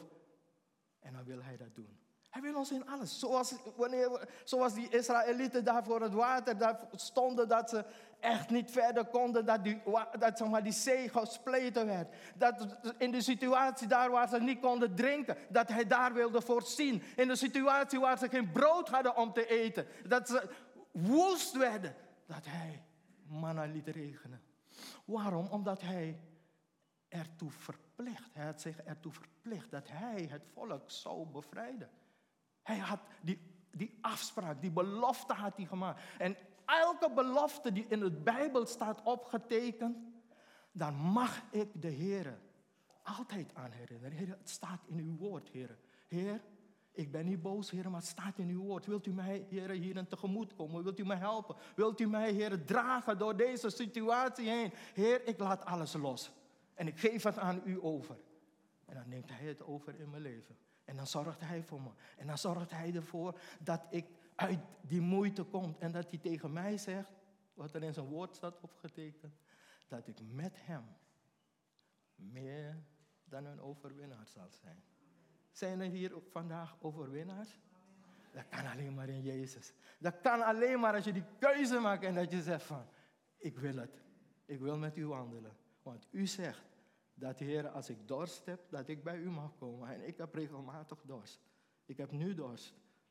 En dan wil hij dat doen. Hij wil ons in alles. Zoals, wanneer we, zoals die Israëlieten daar voor het water daar stonden, dat ze echt niet verder konden, dat die, dat, zeg maar, die zee gespleten werd. Dat in de situatie daar waar ze niet konden drinken, dat hij daar wilde voorzien. In de situatie waar ze geen brood hadden om te eten, dat ze woest werden, dat hij manna liet regenen. Waarom? Omdat hij ertoe verplicht, hij had zich ertoe verplicht dat hij het volk zou bevrijden. Hij had die, die afspraak, die belofte had hij gemaakt. En elke belofte die in de Bijbel staat opgetekend, dan mag ik de Heer altijd aan herinneren. Heer, het staat in uw woord, Heer. Heer, ik ben niet boos, Heer, maar het staat in uw woord. Wilt u mij, Heer, hierin tegemoet komen? Wilt u mij helpen? Wilt u mij, Heer, dragen door deze situatie heen? Heer, ik laat alles los. En ik geef het aan u over. En dan neemt hij het over in mijn leven. En dan zorgt hij voor me. En dan zorgt hij ervoor dat ik uit die moeite kom. En dat hij tegen mij zegt, wat er in zijn woord staat opgetekend, dat ik met hem meer dan een overwinnaar zal zijn. Zijn er hier vandaag overwinnaars? Dat kan alleen maar in Jezus. Dat kan alleen maar als je die keuze maakt en dat je zegt van, ik wil het. Ik wil met u wandelen. Want u zegt dat, Heer, als ik dorst heb, dat ik bij u mag komen. En ik heb regelmatig dorst. Ik heb nu dorst.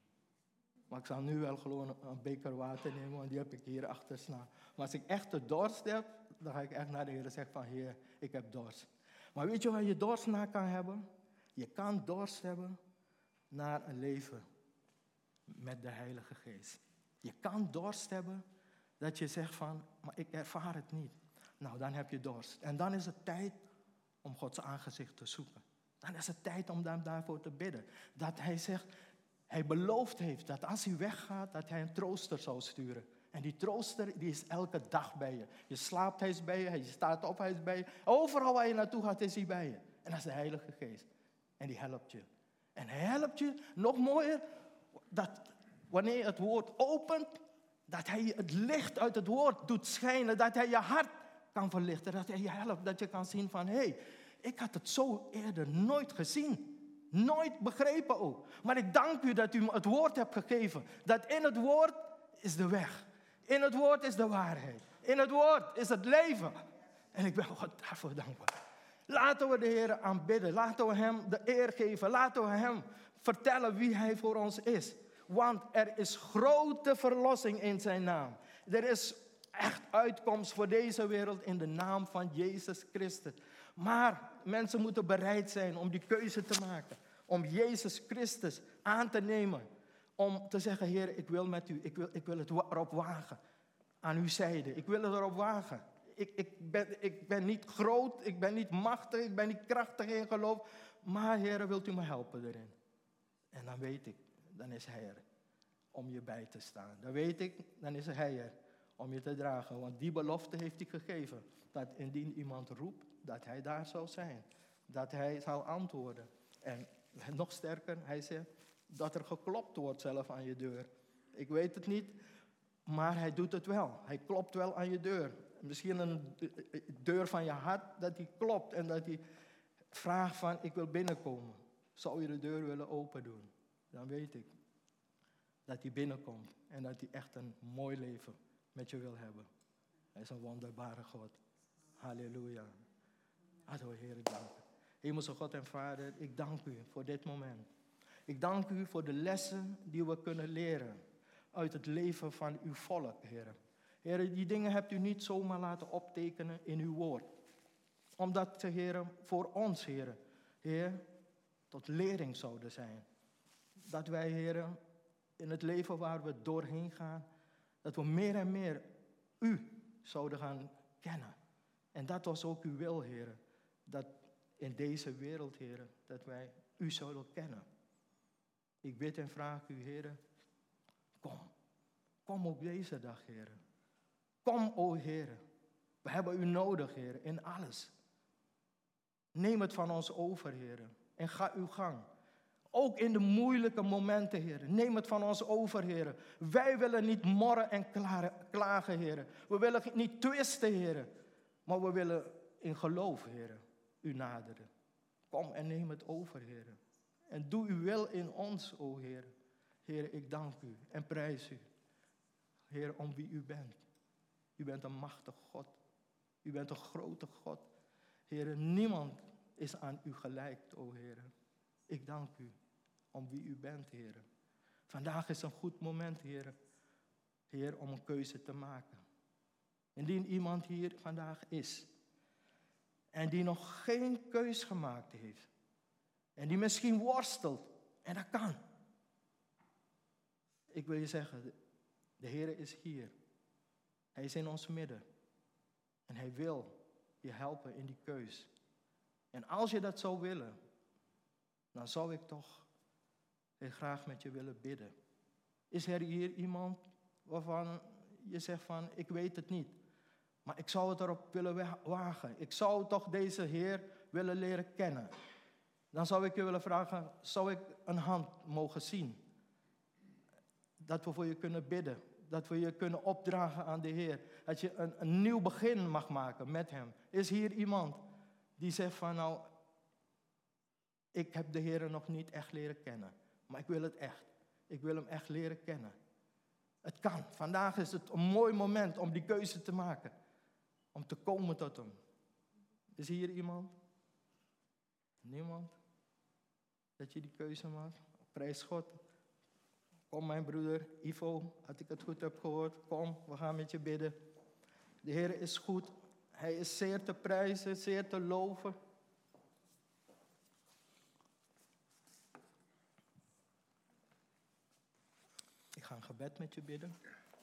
Maar ik zal nu wel gewoon een beker water nemen, want die heb ik hier achter staan. Maar als ik echt de dorst heb, dan ga ik echt naar de Heer en zeg van, Heer, ik heb dorst. Maar weet je waar je dorst naar kan hebben? Je kan dorst hebben naar een leven met de Heilige Geest. Je kan dorst hebben dat je zegt van, maar ik ervaar het niet. Nou, dan heb je dorst. En dan is het tijd om Gods aangezicht te zoeken. Dan is het tijd om hem daarvoor te bidden. Dat hij zegt, hij beloofd heeft dat als hij weggaat, dat hij een trooster zou sturen. En die trooster, die is elke dag bij je. Je slaapt, hij is bij je. Je staat op, hij is bij je. Overal waar je naartoe gaat, is hij bij je. En dat is de Heilige Geest. En die helpt je. En hij helpt je, nog mooier, dat wanneer je het woord opent, dat hij het licht uit het woord doet schijnen. Dat hij je hart kan verlichten. Dat hij je helpt, dat je kan zien van, hé, hey, ik had het zo eerder nooit gezien. Nooit begrepen ook. Maar ik dank u dat u me het woord hebt gegeven. Dat in het woord is de weg. In het woord is de waarheid. In het woord is het leven. En ik ben God daarvoor dankbaar. Laten we de Heer aanbidden. Laten we hem de eer geven. Laten we hem vertellen wie hij voor ons is. Want er is grote verlossing in zijn naam. Er is echt uitkomst voor deze wereld in de naam van Jezus Christus. Maar mensen moeten bereid zijn om die keuze te maken. Om Jezus Christus aan te nemen. Om te zeggen, Heer, ik wil met u. Ik wil, ik wil het erop wagen. Aan uw zijde. Ik wil het erop wagen. Ik, ik, ben, ik ben niet groot. Ik ben niet machtig. Ik ben niet krachtig in geloof. Maar Heer, wilt u me helpen erin? En dan weet ik, dan is hij er. Om je bij te staan. Dan weet ik, dan is hij er. Om je te dragen. Want die belofte heeft hij gegeven. Dat indien iemand roept, dat hij daar zal zijn. Dat hij zal antwoorden. En nog sterker, hij zegt dat er geklopt wordt zelf aan je deur. Ik weet het niet, maar hij doet het wel. Hij klopt wel aan je deur. Misschien een deur van je hart, dat hij klopt. En dat hij vraagt van, ik wil binnenkomen. Zou je de deur willen open doen? Dan weet ik dat hij binnenkomt. En dat hij echt een mooi leven met je wil hebben. Hij is een wonderbare God. Halleluja. Laten we Heer danken. Hemelse God en Vader, ik dank u voor dit moment. Ik dank u voor de lessen die we kunnen leren uit het leven van uw volk, Heer. Heer, die dingen hebt u niet zomaar laten optekenen in uw woord. Omdat ze, Heer, voor ons, Heer, Heer, tot lering zouden zijn. Dat wij, Heer, in het leven waar we doorheen gaan, dat we meer en meer u zouden gaan kennen. En dat was ook uw wil, Heer. Dat in deze wereld, Heer, dat wij u zouden kennen. Ik bid en vraag u, Heer, kom. Kom op deze dag, Heer. Kom, o Heer. We hebben u nodig, Heer, in alles. Neem het van ons over, Heer. En ga uw gang. Ook in de moeilijke momenten, Heer. Neem het van ons over, Heer. Wij willen niet morren en klagen, Heer. We willen niet twisten, Heer. Maar we willen in geloof, Heer, u naderen. Kom en neem het over, Heer. En doe uw wil in ons, o Heer. Heer, ik dank u en prijs u. Heer, om wie u bent. U bent een machtige God. U bent een grote God. Heer, niemand is aan u gelijk, o Heer. Ik dank u om wie u bent, Heer. Vandaag is een goed moment, Heer. Heer, om een keuze te maken. Indien iemand hier vandaag is en die nog geen keus gemaakt heeft en die misschien worstelt, en dat kan. Ik wil je zeggen, de Heer is hier. Hij is in ons midden. En hij wil je helpen in die keus. En als je dat zou willen, dan zou ik toch heel graag met je willen bidden. Is er hier iemand waarvan je zegt van, ik weet het niet. Maar ik zou het erop willen wagen. Ik zou toch deze Heer willen leren kennen. Dan zou ik je willen vragen, zou ik een hand mogen zien? Dat we voor je kunnen bidden. Dat we je kunnen opdragen aan de Heer. Dat je een, een nieuw begin mag maken met hem. Is hier iemand die zegt van nou, ik heb de Heer nog niet echt leren kennen. Maar ik wil het echt. Ik wil hem echt leren kennen. Het kan. Vandaag is het een mooi moment om die keuze te maken. Om te komen tot hem. Is hier iemand? Niemand? Dat je die keuze maakt? Prijs God. Kom mijn broeder Ivo, als ik het goed heb gehoord. Kom, we gaan met je bidden. De Heer is goed. Hij is zeer te prijzen, zeer te loven. Ik ga een gebed met je bidden.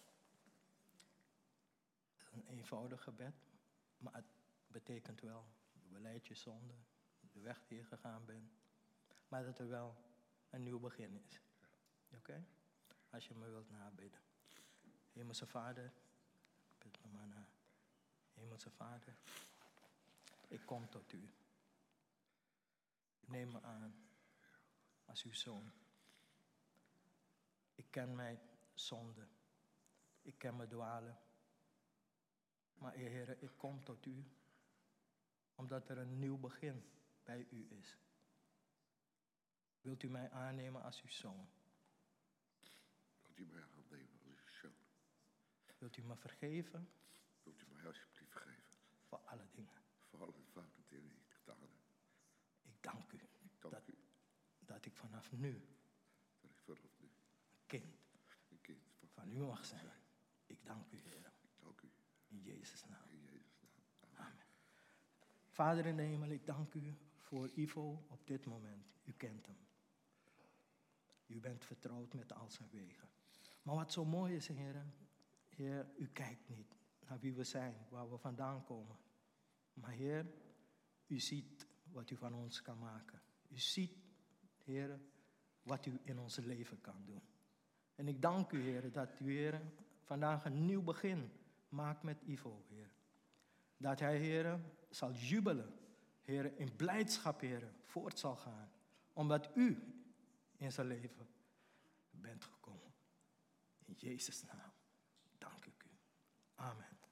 Een eenvoudig gebed, maar het betekent wel, je beleidt je zonde, de weg die je gegaan bent, maar dat er wel een nieuw begin is. Oké? Okay? Als je me wilt nabidden. Hemelse Vader, bid me maar na. Hemelse Vader, ik kom tot u. Neem me aan als uw zoon. Ik ken mijn zonde. Ik ken mijn dwalen. Maar Heer, ik kom tot u, omdat er een nieuw begin bij u is. Wilt u mij aannemen als uw zoon? Wilt u mij aannemen als uw zoon? Wilt u me vergeven? Wilt u mij alsjeblieft vergeven? Voor alle dingen. Voor alle foute dingen die ik gedaan heb. Ik dank u. Ik dank dat, u. Dat ik vanaf nu Dat ik vanaf nu een kind een kind van, van u mag zijn. Ik dank u, Heer. Ik dank u. In Jezus' naam. In Jezus' naam. Amen. Amen. Vader in de hemel, ik dank u voor Ivo op dit moment. U kent hem. U bent vertrouwd met al zijn wegen. Maar wat zo mooi is, Heer, Heer, u kijkt niet naar wie we zijn, waar we vandaan komen. Maar Heer, u ziet wat u van ons kan maken. U ziet, Heer, wat u in ons leven kan doen. En ik dank u, Heer, dat u, Heer, vandaag een nieuw begin maakt met Ivo, Heer. Dat hij, Heer, zal jubelen, Heer, in blijdschap, Heer, voort zal gaan. Omdat u in zijn leven bent gekomen. In Jezus' naam dank ik u. Amen.